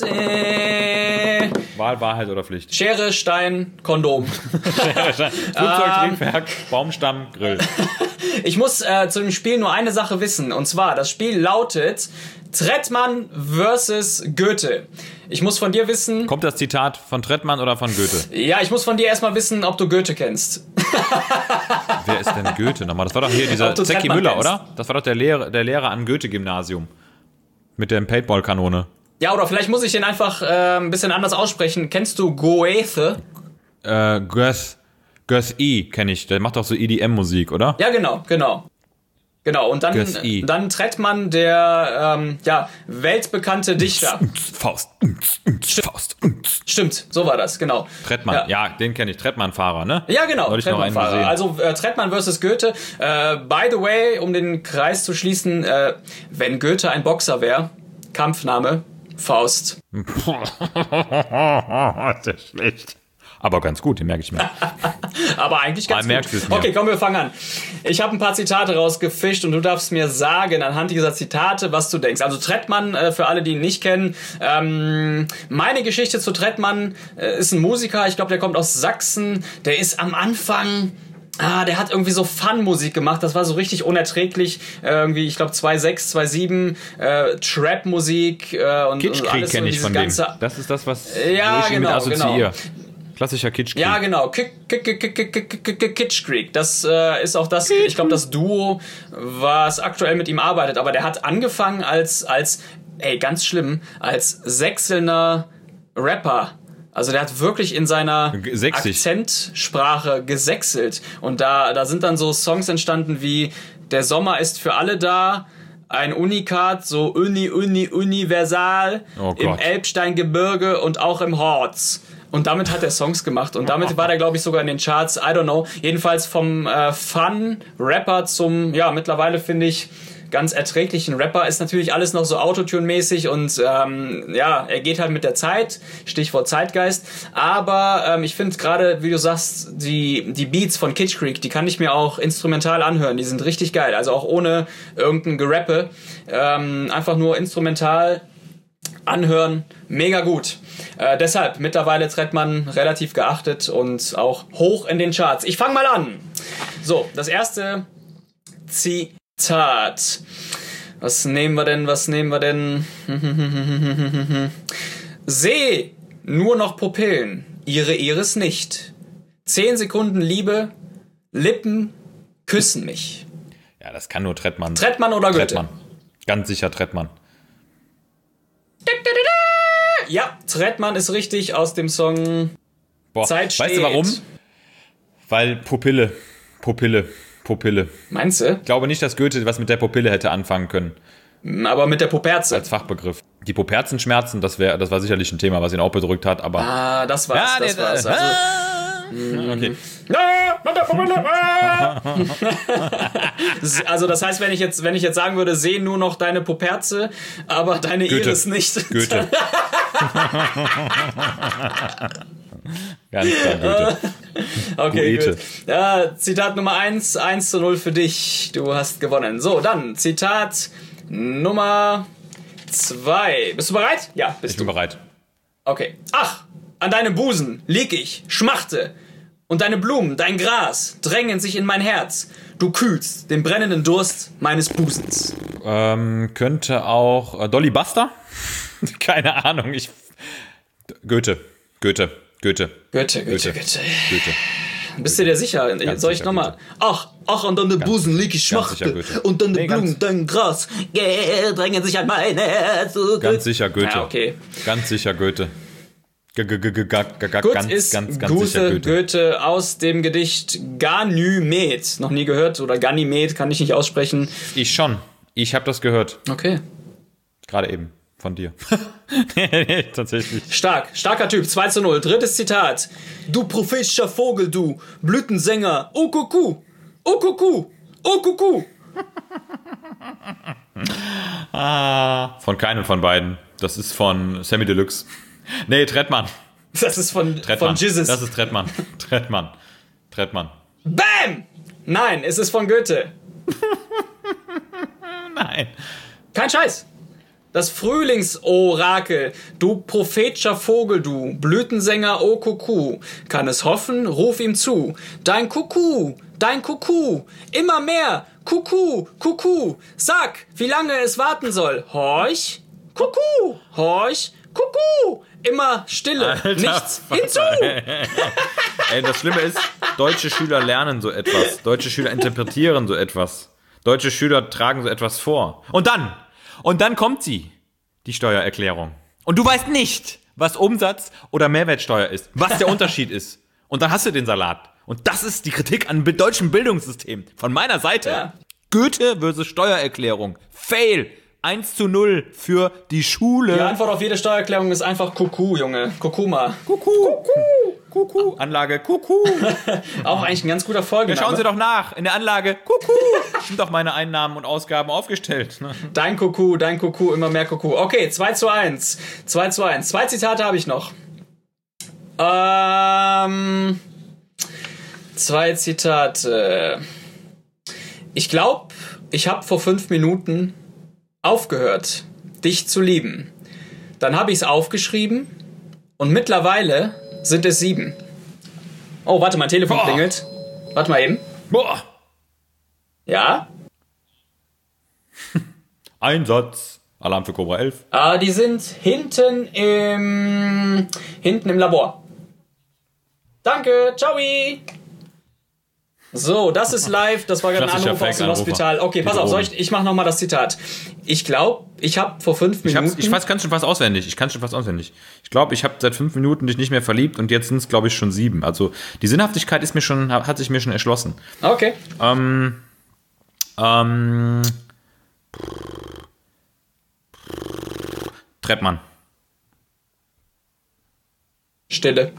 äh, Wahl, Wahrheit oder Pflicht? Schere, Stein, Kondom. Flugzeug, Triebwerk, Baumstamm, Grill. Ich muss äh, zu dem Spiel nur eine Sache wissen. Und zwar, das Spiel lautet Trettmann versus Goethe. Ich muss von dir wissen... Kommt das Zitat von Trettmann oder von Goethe? Ja, ich muss von dir erstmal wissen, ob du Goethe kennst. Wer ist denn Goethe nochmal? Das war doch hier dieser Zecki Müller, kennst. Oder? Das war doch der Lehrer, der Lehrer am Goethe-Gymnasium. Mit der Paintball-Kanone. Ja, oder vielleicht muss ich den einfach äh, ein bisschen anders aussprechen. Kennst du Goethe? Äh, Goethe. Goethe kenne ich. Der macht doch so E D M-Musik, oder? Ja, genau, genau. Genau, und dann, dann Trettmann, der ähm, ja, weltbekannte Dichter. Faust. Faust. Stimmt, so war das, genau. Trettmann, ja, ja den kenne ich. Trettmann-Fahrer, ne? Ja, genau, Trettmann-Fahrer. Also äh, Trettmann versus Goethe. Äh, by the way, um den Kreis zu schließen, äh, wenn Goethe ein Boxer wäre, Kampfname, Faust. Sehr schlecht. Aber ganz gut, den merke ich mir. Aber eigentlich ganz ah, gut. Okay, komm, wir fangen an. Ich habe ein paar Zitate rausgefischt und du darfst mir sagen, anhand dieser Zitate, was du denkst. Also Trettmann, äh, für alle, die ihn nicht kennen, ähm, meine Geschichte zu Trettmann äh, ist ein Musiker, ich glaube, der kommt aus Sachsen, der ist am Anfang... Ah, der hat irgendwie so Fun-Musik gemacht, das war so richtig unerträglich, äh, irgendwie, ich glaube zwei sechs, zwei sieben, äh, Trap-Musik äh, und, und alles kenne so ich von ganze... dem. Das ist das, was ja, ich genau, mit assoziiere. Genau. Klassischer Kitschkrieg. Ja, genau. Kitschkrieg. Das äh, ist auch das, ich glaube, das Duo, was aktuell mit ihm arbeitet. Aber der hat angefangen als, als, ey, ganz schlimm, als sächselnder Rapper. Also der hat wirklich in seiner Sächsisch. Akzentsprache gesächselt. Und da, da sind dann so Songs entstanden wie Der Sommer ist für alle da, ein Unikat, so uni, uni, universal, oh im Elbsteingebirge und auch im Harz. Und damit hat er Songs gemacht. Und damit war der, glaube ich, sogar in den Charts. I don't know. Jedenfalls vom äh, Fun-Rapper zum, ja, mittlerweile finde ich, ganz erträglichen Rapper ist natürlich alles noch so Autotune-mäßig und ähm, ja, er geht halt mit der Zeit, Stichwort Zeitgeist, aber ähm, ich finde gerade, wie du sagst, die, die Beats von Kitschkrieg, die kann ich mir auch instrumental anhören, die sind richtig geil, also auch ohne irgendein Gerappe, ähm, einfach nur instrumental anhören, mega gut. Äh, deshalb mittlerweile Trettmann relativ geachtet und auch hoch in den Charts. Ich fange mal an. So, das erste Zitat. Was nehmen wir denn, was nehmen wir denn? Seh nur noch Pupillen, ihre Iris nicht. Zehn Sekunden Liebe, Lippen küssen mich. Ja, das kann nur Trettmann. Trettmann oder Goethe? Trettmann. Ganz sicher Trettmann. Ja, Trettmann ist richtig aus dem Song Boah, Zeit steht. weißt du warum? Weil Pupille, Pupille, Pupille. Meinst du? Ich glaube nicht, dass Goethe was mit der Pupille hätte anfangen können. Aber mit der Puperze. Als Fachbegriff. Die Puperzenschmerzen, das, wär, das war sicherlich ein Thema, was ihn auch bedrückt hat, aber... Ah, das war's, ja, das nee, war's. äh, Also, ah, okay. also das heißt, wenn ich jetzt, wenn ich jetzt sagen würde, seh nur noch deine Puperze, aber deine Goethe. Iris nicht. Goethe. Ganz klar, Goethe. Okay, Goethe. gut. Ja, Zitat Nummer eins, eins zu null für dich. Du hast gewonnen. So, dann Zitat Nummer zwei. Bist du bereit? Ja, bist Ich du. bin bereit. Okay. Ach, an deinem Busen lieg ich, schmachte. Und deine Blumen, dein Gras drängen sich in mein Herz. Du kühlst den brennenden Durst meines Busens. Ähm, könnte auch äh, Dolly Buster? Keine Ahnung, ich... Goethe, Goethe, Goethe. Goethe, Goethe, Goethe. Goethe. Goethe. Bist du dir sicher? Ganz Soll ich sicher, nochmal? Ach, ach, an deine Busen lieg ich, ganz sicher, schmachte. Goethe. Und deine Nee, Blumen, ganz- dein Gras äh, drängen sich an mein Herz. So Ganz sicher Goethe. Ja, okay. Ganz sicher Goethe. G -g -g -g -g -g Gut, ganz, ist ganz, ganz Gute sicher Goethe. Goethe. aus dem Gedicht Ganymed. Noch nie gehört oder Ganymed, kann ich nicht aussprechen. Ich schon. Ich habe das gehört. Okay. Gerade eben. Von dir. Tatsächlich. Stark, starker Typ, zwei zu null. Drittes Zitat. Du prophetischer Vogel, du Blütensänger, oh Kuckuck, oh Kuckuck, oh Kuckuck. Ah. Von keinem von beiden. Das ist von Sammy Deluxe. Nee, Trettmann. Das ist von, Trettmann. von Jesus. Das ist Trettmann. Trettmann. Trettmann. Bam! Nein, es ist von Goethe. Nein. Kein Scheiß. Das Frühlingsorakel, du prophetischer Vogel, du Blütensänger, o Kuckuck, kann es hoffen, ruf ihm zu. Dein Kuckuck, dein Kuckuck, immer mehr, Kuckuck, Kuckuck, sag, wie lange es warten soll. Horch, Kuckuck, horch, Kuckuck, immer Stille, Alter, nichts Vater, hinzu. Ey, das Schlimme ist, deutsche Schüler lernen so etwas. Deutsche Schüler interpretieren so etwas. Deutsche Schüler tragen so etwas vor. Und dann, und dann kommt sie, die Steuererklärung. Und du weißt nicht, was Umsatz oder Mehrwertsteuer ist, was der Unterschied ist. Und dann hast du den Salat. Und das ist die Kritik an deutschem Bildungssystem. Von meiner Seite. Ja. Goethe versus Steuererklärung. Fail. eins zu null für die Schule. Die Antwort auf jede Steuererklärung ist einfach Kuckuck, Junge. Kuckuma. Kuckuck. Kuckuck. Anlage Kuckuck. Auch eigentlich ein ganz guter Ja, Folgenname. schauen Sie doch nach. In der Anlage Kuckuck sind doch meine Einnahmen und Ausgaben aufgestellt. Ne? Dein Kuckuck, dein Kuckuck, immer mehr Kuckuck. Okay, zwei zu eins. zwei zu eins. Zwei Zitate habe ich noch. Ähm, zwei Zitate. Ich glaube, ich habe vor fünf Minuten aufgehört, dich zu lieben. Dann habe ich es aufgeschrieben und mittlerweile sind es sieben. Oh, warte, mein Telefon Boah. klingelt. Warte mal eben. Boah. Ja? Einsatz. Alarm für Cobra elf. Ah, die sind hinten im hinten im Labor. Danke, ciao. So, das ist live. Das war gerade ein Klassischer Anruf aus dem Fake-Anrufer. Hospital. Okay, pass Die auf, soll Drogen. ich, ich mache nochmal das Zitat. Ich glaube, ich habe vor fünf Ich, Minuten... hab's, ich weiß, kann schon fast auswendig. Ich kann schon fast auswendig. Ich glaube, ich habe seit fünf Minuten dich nicht mehr verliebt und jetzt sind es, glaube ich, schon sieben. Also die Sinnhaftigkeit ist mir schon, hat sich mir schon erschlossen. Okay. Ähm, ähm, Trettmann. Stille.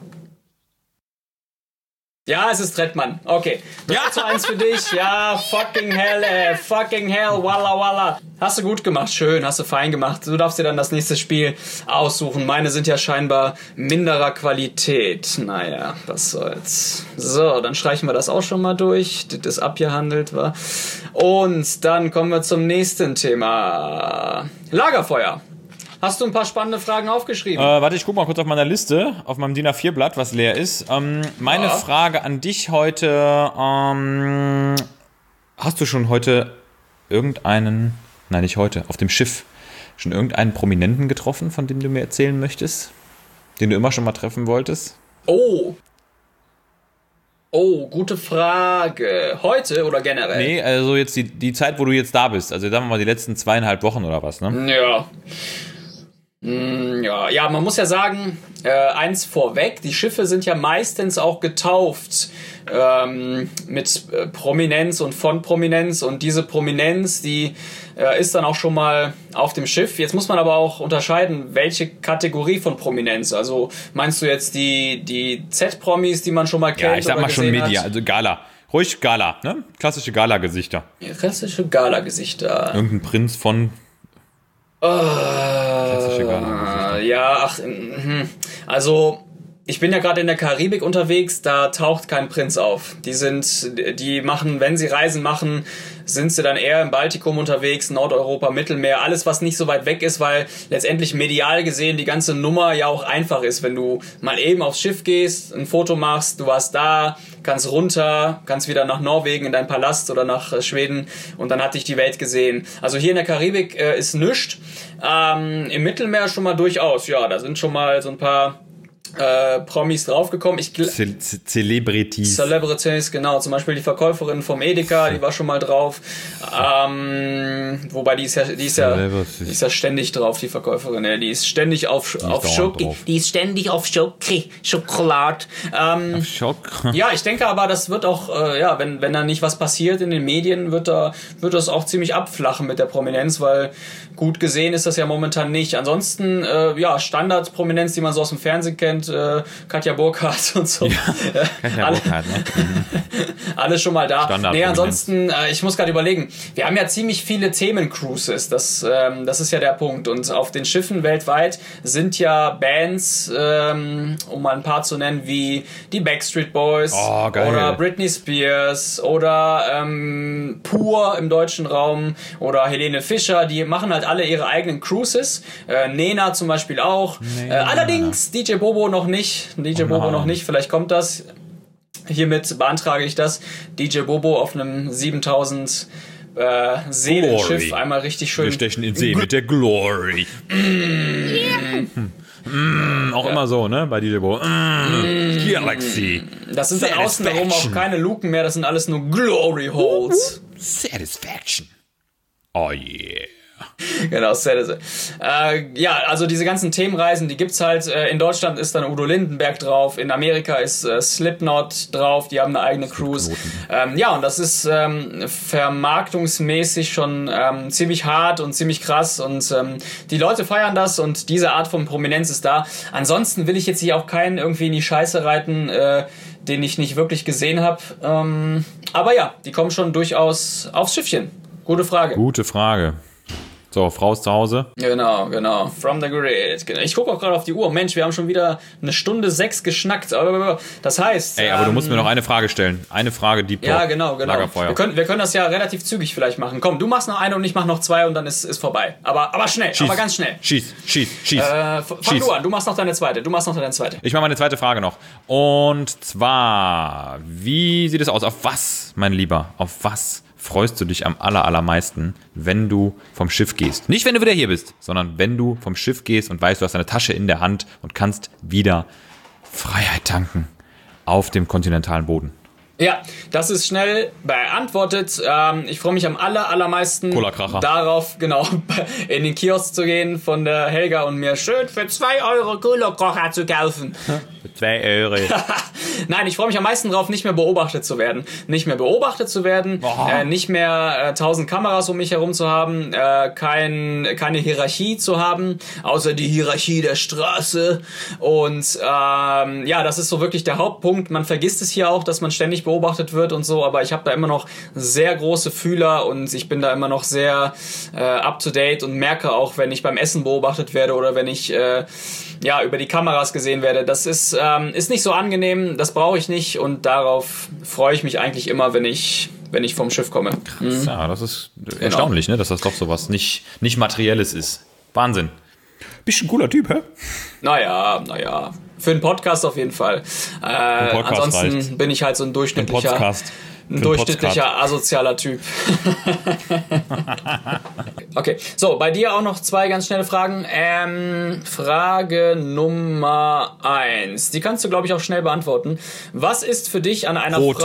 Ja, es ist Trettmann. Okay. drei Ja. zu eins für dich. Ja, fucking hell, ey. Fucking hell. Walla, walla. Hast du gut gemacht. Schön. Hast du fein gemacht. Du darfst dir dann das nächste Spiel aussuchen. Meine sind ja scheinbar minderer Qualität. Naja, was soll's. So, dann streichen wir das auch schon mal durch. Das ist abgehandelt war. Und dann kommen wir zum nächsten Thema. Lagerfeuer. Hast du ein paar spannende Fragen aufgeschrieben? Äh, warte, ich guck mal kurz auf meiner Liste, auf meinem D I N A vier Blatt, was leer ist. Ähm, meine Ja. Frage an dich heute, ähm, hast du schon heute irgendeinen, nein, nicht heute, auf dem Schiff, schon irgendeinen Prominenten getroffen, von dem du mir erzählen möchtest? Den du immer schon mal treffen wolltest? Oh. Oh, gute Frage. Heute oder generell? Nee, also jetzt die, die Zeit, wo du jetzt da bist, also sagen wir mal die letzten zweieinhalb Wochen oder was, ne? Ja. Ja, ja, man muss ja sagen, äh, eins vorweg, die Schiffe sind ja meistens auch getauft ähm, mit äh, Prominenz und von Prominenz, und diese Prominenz, die äh, ist dann auch schon mal auf dem Schiff. Jetzt muss man aber auch unterscheiden, welche Kategorie von Prominenz. Also meinst du jetzt die, die Z-Promis, die man schon mal kennt? Ja, ich sag oder mal schon Media, hat? also Gala. Ruhig Gala, ne? Klassische Gala-Gesichter. Ja, klassische Gala-Gesichter. Irgendein Prinz von... Uh, Klassische Gala-Gesichter. Ja, ach, also ich bin ja gerade in der Karibik unterwegs, da taucht kein Prinz auf. Die sind, die machen, wenn sie Reisen machen, sind sie dann eher im Baltikum unterwegs, Nordeuropa, Mittelmeer, alles was nicht so weit weg ist, weil letztendlich medial gesehen die ganze Nummer ja auch einfach ist, wenn du mal eben aufs Schiff gehst, ein Foto machst, du warst da, kannst runter, kannst wieder nach Norwegen in deinen Palast oder nach Schweden und dann hat dich die Welt gesehen. Also hier in der Karibik äh, ist nichts, ähm, im Mittelmeer schon mal durchaus, ja, da sind schon mal so ein paar Äh, Promis draufgekommen. Ich Ce- Ce- Celebrities. Celebrities, genau. Zum Beispiel die Verkäuferin vom Edeka, die war schon mal drauf. Ähm, wobei die ist ja, die ist ja, die ist ja ständig drauf, die Verkäuferin. Ja, die ist ständig auf, Die auf ist Schoki. drauf. Die ist ständig auf Schoki, Schokolade. Ähm, Schock. ja, ich denke aber, das wird auch, äh, ja, wenn, wenn da nicht was passiert in den Medien, wird da, wird das auch ziemlich abflachen mit der Prominenz, weil gut gesehen ist das ja momentan nicht. Ansonsten, äh, ja, Standardprominenz, die man so aus dem Fernsehen kennt, äh, Katja Burkhardt und so. Ja, Katja Alle, Burkhardt, ne? Mhm. alles schon mal da. Standard Nee, Prominenz. ansonsten, äh, ich muss gerade überlegen, wir haben ja ziemlich viele Themencruises, das, ähm, das ist ja der Punkt. Und auf den Schiffen weltweit sind ja Bands, ähm, um mal ein paar zu nennen, wie die Backstreet Boys Oh, geil. oder Britney Spears oder ähm, Pur im deutschen Raum oder Helene Fischer, die machen halt alle ihre eigenen Cruises. Äh, Nena zum Beispiel auch. Äh, allerdings D J Bobo noch nicht. D J Oh Bobo nein. noch nicht, vielleicht kommt das. Hiermit beantrage ich das. D J Bobo auf einem siebentausend äh, Seelenschiff Glory. einmal richtig schön. Wir stechen in See mit der Glory. Mm, auch immer so, ne? Bei D J Bo. Mm, Galaxy. Das sind dann außenrum auch keine Luken mehr, das sind alles nur Glory Holes. Satisfaction. Oh yeah. Genau, Satisfaction. Äh, ja, also diese ganzen Themenreisen, die gibt's halt. Äh, in Deutschland ist dann Udo Lindenberg drauf, in Amerika ist äh, Slipknot drauf, die haben eine eigene Cruise. Ähm, ja, und das ist ähm, vermarktungsmäßig schon ähm, ziemlich hart und ziemlich krass und ähm, die Leute feiern das und diese Art von Prominenz ist da. Ansonsten will ich jetzt hier auch keinen irgendwie in die Scheiße reiten, äh, den ich nicht wirklich gesehen habe. Ähm, aber ja, die kommen schon durchaus aufs Schiffchen. Gute Frage. Gute Frage. So, Frau ist zu Hause. Genau, genau. From the grid. Genau. Ich gucke auch gerade auf die Uhr. Mensch, wir haben schon wieder eine Stunde sechs geschnackt. Das heißt... Ey, aber ähm, du musst mir noch eine Frage stellen. Eine Frage, die Ja, genau, genau. Lagerfeuer. Wir können, wir können das ja relativ zügig vielleicht machen. Komm, du machst noch eine und ich mach noch zwei und dann ist, ist vorbei. Aber, aber schnell, Schieß. aber ganz schnell. Schieß, schieß, schieß. Äh, f- fang Schieß. du an. Du machst noch deine zweite. Du machst noch deine zweite. Ich mache meine zweite Frage noch. Und zwar, wie sieht es aus? Auf was, mein Lieber, auf was freust du dich am aller, allermeisten, wenn du vom Schiff gehst? Nicht, wenn du wieder hier bist, sondern wenn du vom Schiff gehst und weißt, du hast deine Tasche in der Hand und kannst wieder Freiheit tanken auf dem kontinentalen Boden. Ja, das ist schnell beantwortet. Ähm, ich freue mich am aller, allermeisten Cola-Kracher. darauf, genau, in den Kiosk zu gehen von der Helga und mir schön für zwei Euro Cola-Kracher zu kaufen. Für zwei Euro. Nein, ich freue mich am meisten drauf, nicht mehr beobachtet zu werden. Nicht mehr beobachtet zu werden, Oh. äh, nicht mehr äh, tausend Kameras um mich herum zu haben, äh, kein, keine Hierarchie zu haben, außer die Hierarchie der Straße. Und ähm, ja, das ist so wirklich der Hauptpunkt. Man vergisst es hier auch, dass man ständig beobachtet wird und so, aber ich habe da immer noch sehr große Fühler und ich bin da immer noch sehr äh, up-to-date und merke auch, wenn ich beim Essen beobachtet werde oder wenn ich äh, ja über die Kameras gesehen werde. Das ist, ähm, ist nicht so angenehm, das brauche ich nicht und darauf freue ich mich eigentlich immer, wenn ich, wenn ich vom Schiff komme. Mhm. Ja, das ist erstaunlich, ne? Dass das doch sowas nicht, nicht Materielles ist. Wahnsinn. Bist ein cooler Typ, hä? Naja, naja. Für einen Podcast auf jeden Fall. Äh, Podcast ansonsten reicht. bin ich halt so ein durchschnittlicher, Podcast. ein Für durchschnittlicher Podcast. asozialer Typ. Okay, so, bei dir auch noch zwei ganz schnelle Fragen. Ähm, Frage Nummer eins. Die kannst du, glaube ich, auch schnell beantworten. Was ist für dich an einer Rot.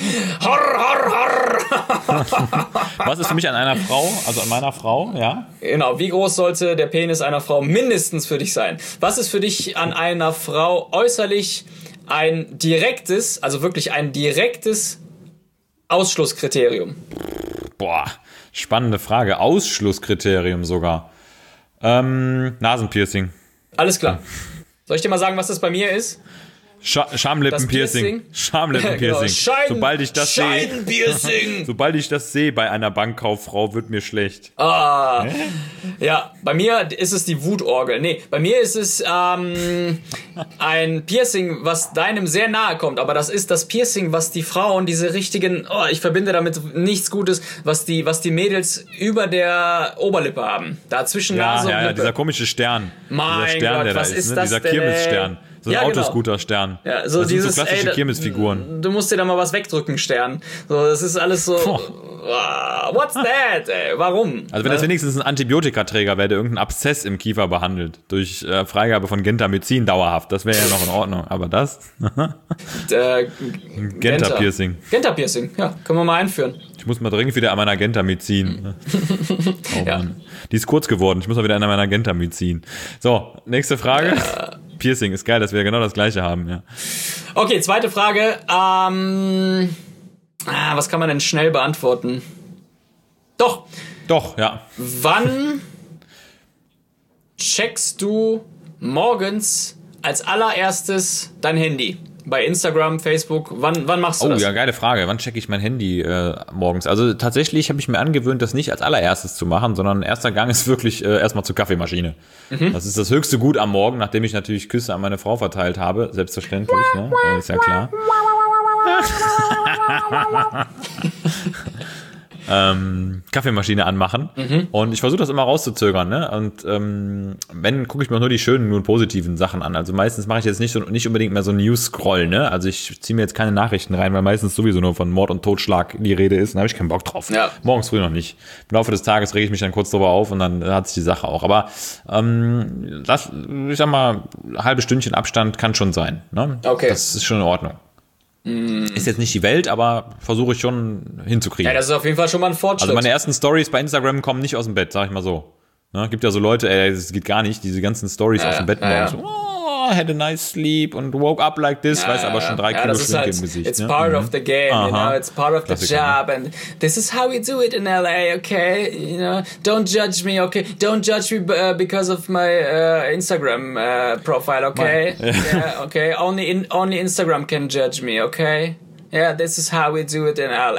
Horr, horr, horr. Was ist für mich an einer Frau, also an meiner Frau, ja? Genau, wie groß sollte der Penis einer Frau mindestens für dich sein? Was ist für dich an einer Frau äußerlich ein direktes, also wirklich ein direktes Ausschlusskriterium? Boah, spannende Frage. Ausschlusskriterium sogar. Ähm, Nasenpiercing. Alles klar. Soll ich dir mal sagen, was das bei mir ist? Scha- Schamlippenpiercing. Schamlippenpiercing. Genau, Scheiden- Sobald ich das sehe, Scheidenpiercing. sobald ich das sehe bei einer Bankkauffrau, wird mir schlecht. Ah, ja, bei mir ist es die Wutorgel. Nee, bei mir ist es ähm, ein Piercing, was deinem sehr nahe kommt. Aber das ist das Piercing, was die Frauen, diese richtigen, oh, ich verbinde damit nichts Gutes, was die, was die Mädels über der Oberlippe haben. Da zwischen Ja, Nase und ja, ja, Lippe. dieser komische Stern. Mein dieser Stern, Gott, der da was ist, ist ne? das Dieser denn, Kirmesstern. ey? So ein Ja, genau. Autoscooter-Stern. Ja, so das dieses, sind so klassische ey, da- Kirmesfiguren. Du musst dir da mal was wegdrücken, Stern. So, das ist alles so. Ah, what's that, ey? Warum? Also wenn das wenigstens ein Antibiotikaträger wäre, der irgendeinen Abszess im Kiefer behandelt, durch äh, Freigabe von Gentamicin dauerhaft, das wäre ja noch in Ordnung. Aber das? Äh, Genta-Piercing. Genta-Piercing, ja, können wir mal einführen. Ich muss mal dringend wieder an meiner Gentamicin. Oh Ja. Mann. Die ist kurz geworden, ich muss mal wieder an meiner Gentamicin. So, nächste Frage. Piercing, ist geil, dass wir genau das gleiche haben, ja. Okay, zweite Frage. Ähm, ah, was kann man denn schnell beantworten? Doch, Doch, ja. wann checkst du morgens als allererstes dein Handy? Bei Instagram, Facebook, wann, wann machst du Oh das? ja, geile Frage. Wann checke ich mein Handy äh, morgens? Also tatsächlich habe ich mir angewöhnt, das nicht als allererstes zu machen, sondern erster Gang ist wirklich äh, erstmal zur Kaffeemaschine. Mhm. Das ist das höchste Gut am Morgen, nachdem ich natürlich Küsse an meine Frau verteilt habe. Selbstverständlich, ne? Äh, ist ja klar. ähm, Kaffeemaschine anmachen. Mhm. Und ich versuche das immer rauszuzögern, ne? Und ähm, wenn, gucke ich mir nur die schönen, nur positiven Sachen an. Also meistens mache ich jetzt nicht so nicht unbedingt mehr so News-Scroll, ne? Also ich ziehe mir jetzt keine Nachrichten rein, weil meistens sowieso nur von Mord und Totschlag die Rede ist. Da habe ich keinen Bock drauf. Ja. Morgens früh noch nicht. Im Laufe des Tages rege ich mich dann kurz drüber auf und dann hat sich die Sache auch. Aber ähm, das, ich sag mal, ein halbes Stündchen Abstand kann schon sein. Ne? Okay. Das ist schon in Ordnung. Ist jetzt nicht die Welt, aber versuche ich schon hinzukriegen. Ja, das ist auf jeden Fall schon mal ein Fortschritt. Also meine ersten Stories bei Instagram kommen nicht aus dem Bett, sag ich mal so. Ne? Gibt ja so Leute, ey, das geht gar nicht, diese ganzen Stories ja, aus dem Bett ja, morgens. ja. Oh, had a nice sleep und woke up like this, Ja, weiß aber schon drei ja, Kilo das ist Schminke halt, im Gesicht. it's ne? part Mhm. of the game, you Aha. know, it's part of the Klassiker, job, and this is how we do it in L A, okay? You know, don't judge me, okay? Don't judge me uh, because of my uh, Instagram uh, profile, okay? Mein- Yeah, okay. Only in, only Instagram can judge me, okay? Yeah, this is how we do it in L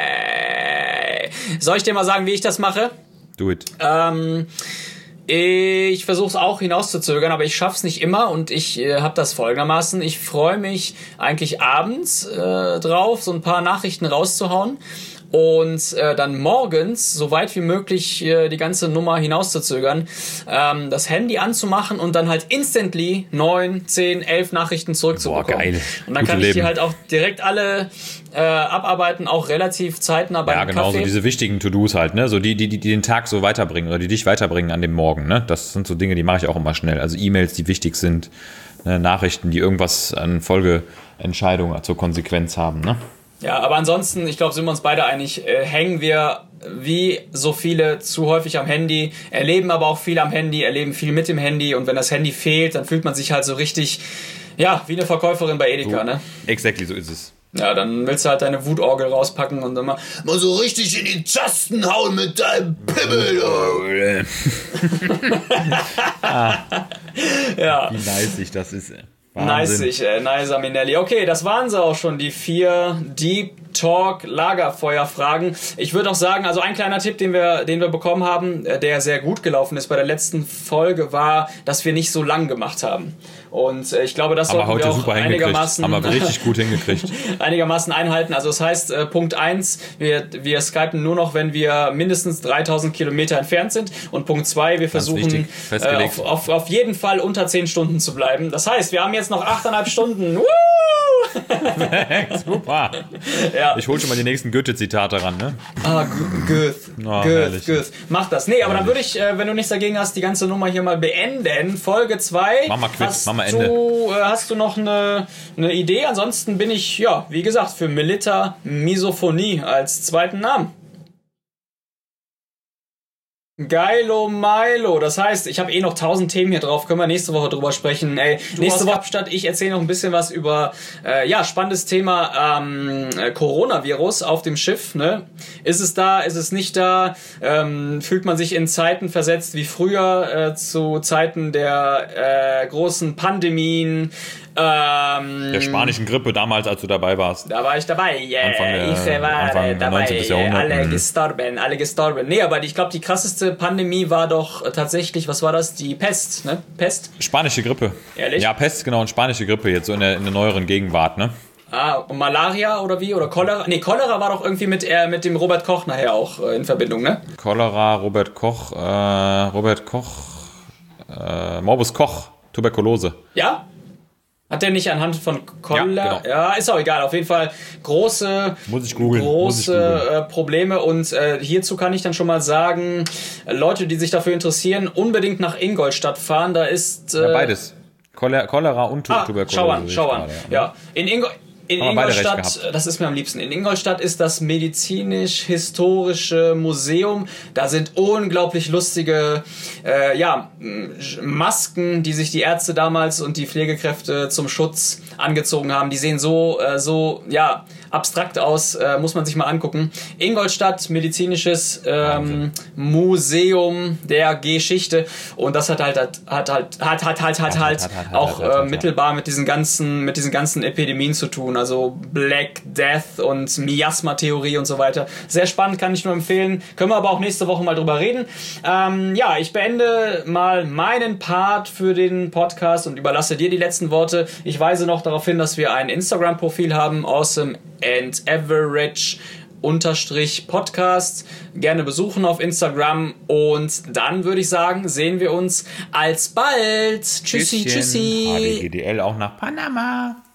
A. Soll ich dir mal sagen, wie ich das mache? Do it. Ähm, ich versuche es auch hinauszuzögern, aber ich schaff's nicht immer und ich äh, habe das folgendermaßen. Ich freue mich eigentlich abends äh, drauf, so ein paar Nachrichten rauszuhauen und äh, dann morgens so weit wie möglich äh, die ganze Nummer hinauszuzögern, ähm, das Handy anzumachen und dann halt instantly neun, zehn, elf Nachrichten zurückzubekommen. Boah, geil. Und dann Gute kann ich die Leben. halt auch direkt alle äh, abarbeiten, auch relativ zeitnah beim Ja, genau, Kaffee. so diese wichtigen To-Dos halt, ne? So die, die, die den Tag so weiterbringen oder die dich weiterbringen an dem Morgen, ne? Das sind so Dinge, die mache ich auch immer schnell. Also E-Mails, die wichtig sind, ne? Nachrichten, die irgendwas an Folgeentscheidungen zur Konsequenz haben, ne? Ja, aber ansonsten, ich glaube, sind wir uns beide einig, äh, hängen wir wie so viele zu häufig am Handy, erleben aber auch viel am Handy, erleben viel mit dem Handy und wenn das Handy fehlt, dann fühlt man sich halt so richtig, ja, wie eine Verkäuferin bei Edeka, So, ne? Exactly, so ist es. Ja, dann willst du halt deine Wutorgel rauspacken und dann mal, mal so richtig in die Tasten hauen mit deinem Pimmel. Ja. Wie nice das ist, ey. Nice, äh, nice, Minelli. Okay, das waren sie auch schon, die vier Deep Talk Lagerfeuerfragen. Ich würde auch sagen, also ein kleiner Tipp, den wir, den wir bekommen haben, äh, der sehr gut gelaufen ist bei der letzten Folge, war, dass wir nicht so lang gemacht haben. Und äh, ich glaube, das Aber sollten heute wir auch super hingekriegt. einigermaßen, Haben wir richtig gut hingekriegt. einigermaßen einhalten. Also das heißt, äh, Punkt eins, wir, wir skypen nur noch, wenn wir mindestens dreitausend Kilometer entfernt sind. Und Punkt zwei, wir versuchen wichtig, äh, festgelegt. auf, auf, auf jeden Fall unter zehn Stunden zu bleiben. Das heißt, wir haben jetzt noch achteinhalb Stunden. Woo! Perfekt, super. Ja. Ich hol schon mal die nächsten Goethe-Zitate ran, ne? Ah, Goethe. Oh, Goethe, Goethe. Mach das. Nee, aber Herrlich. dann würde ich, äh, wenn du nichts dagegen hast, die ganze Nummer hier mal beenden. Folge zwei. Mach mal Quiz, hast mach mal Ende. Du, äh, hast du noch eine, eine Idee? Ansonsten bin ich, ja, wie gesagt, für Melitta Misophonie als zweiten Namen. Geilo Milo, das heißt, ich habe eh noch tausend Themen hier drauf, können wir nächste Woche drüber sprechen. Ey, du nächste Woche Abstand, ich erzähle noch ein bisschen was über, äh, ja, spannendes Thema ähm, äh, Coronavirus auf dem Schiff, ne? Ist es da, ist es nicht da? Ähm, fühlt man sich in Zeiten versetzt wie früher, äh, zu Zeiten der äh, großen Pandemien? Ähm, Der spanischen Grippe damals, als du dabei warst. Da war ich dabei, yeah. Anfang der- ich war Anfang dabei, neunzehnten. Jahrhundert. alle Mhm. gestorben, alle gestorben. Nee, aber ich glaube, die krasseste Pandemie war doch äh, tatsächlich, was war das? Die Pest, ne? Pest? Spanische Grippe. Ehrlich? Ja, Pest, genau, und spanische Grippe jetzt so in der, in der neueren Gegenwart, ne? Ah, und Malaria oder wie? Oder Cholera? Nee, Cholera war doch irgendwie mit, äh, mit dem Robert Koch nachher auch äh, in Verbindung, ne? Cholera, Robert Koch, äh, Robert Koch, äh, Morbus Koch, Tuberkulose. Ja? Hat der nicht anhand von Cholera? Ja, genau. Ja, ist auch egal. Auf jeden Fall große, Muss ich googeln, muss ich große googeln. äh, Probleme. Und äh, hierzu kann ich dann schon mal sagen, äh, Leute, die sich dafür interessieren, unbedingt nach Ingolstadt fahren. Da ist... Äh, Ja, beides. Cholera, Cholera und tu ah, Tuberkulose. schau an, sehe ich schau an. gerade, Ja, in Ingolstadt... In Haben wir beide recht Ingolstadt, gehabt. das ist mir am liebsten, in Ingolstadt ist das medizinisch-historische Museum. Da sind unglaublich lustige äh, ja, m- Masken, die sich die Ärzte damals und die Pflegekräfte zum Schutz angezogen haben. Die sehen so, äh, so ja, abstrakt aus, äh, muss man sich mal angucken. Ingolstadt, medizinisches ähm, Museum der Geschichte. Und das hat halt, hat, hat, halt, hat, hat, halt, hat, halt hat, hat, auch hat, hat, hat, äh, hat. mittelbar mit diesen ganzen, mit diesen ganzen Epidemien zu tun. Also Black Death und Miasma-Theorie und so weiter. Sehr spannend, kann ich nur empfehlen. Können wir aber auch nächste Woche mal drüber reden. Ähm, ja, ich beende mal meinen Part für den Podcast und überlasse dir die letzten Worte. Ich weise noch darauf hin, dass wir ein Instagram-Profil haben, Awesome and Average unterstrich Podcast. Gerne besuchen auf Instagram und dann würde ich sagen, sehen wir uns alsbald. Tschüssi, Tschüsschen. tschüssi. H D G D L auch nach Panama.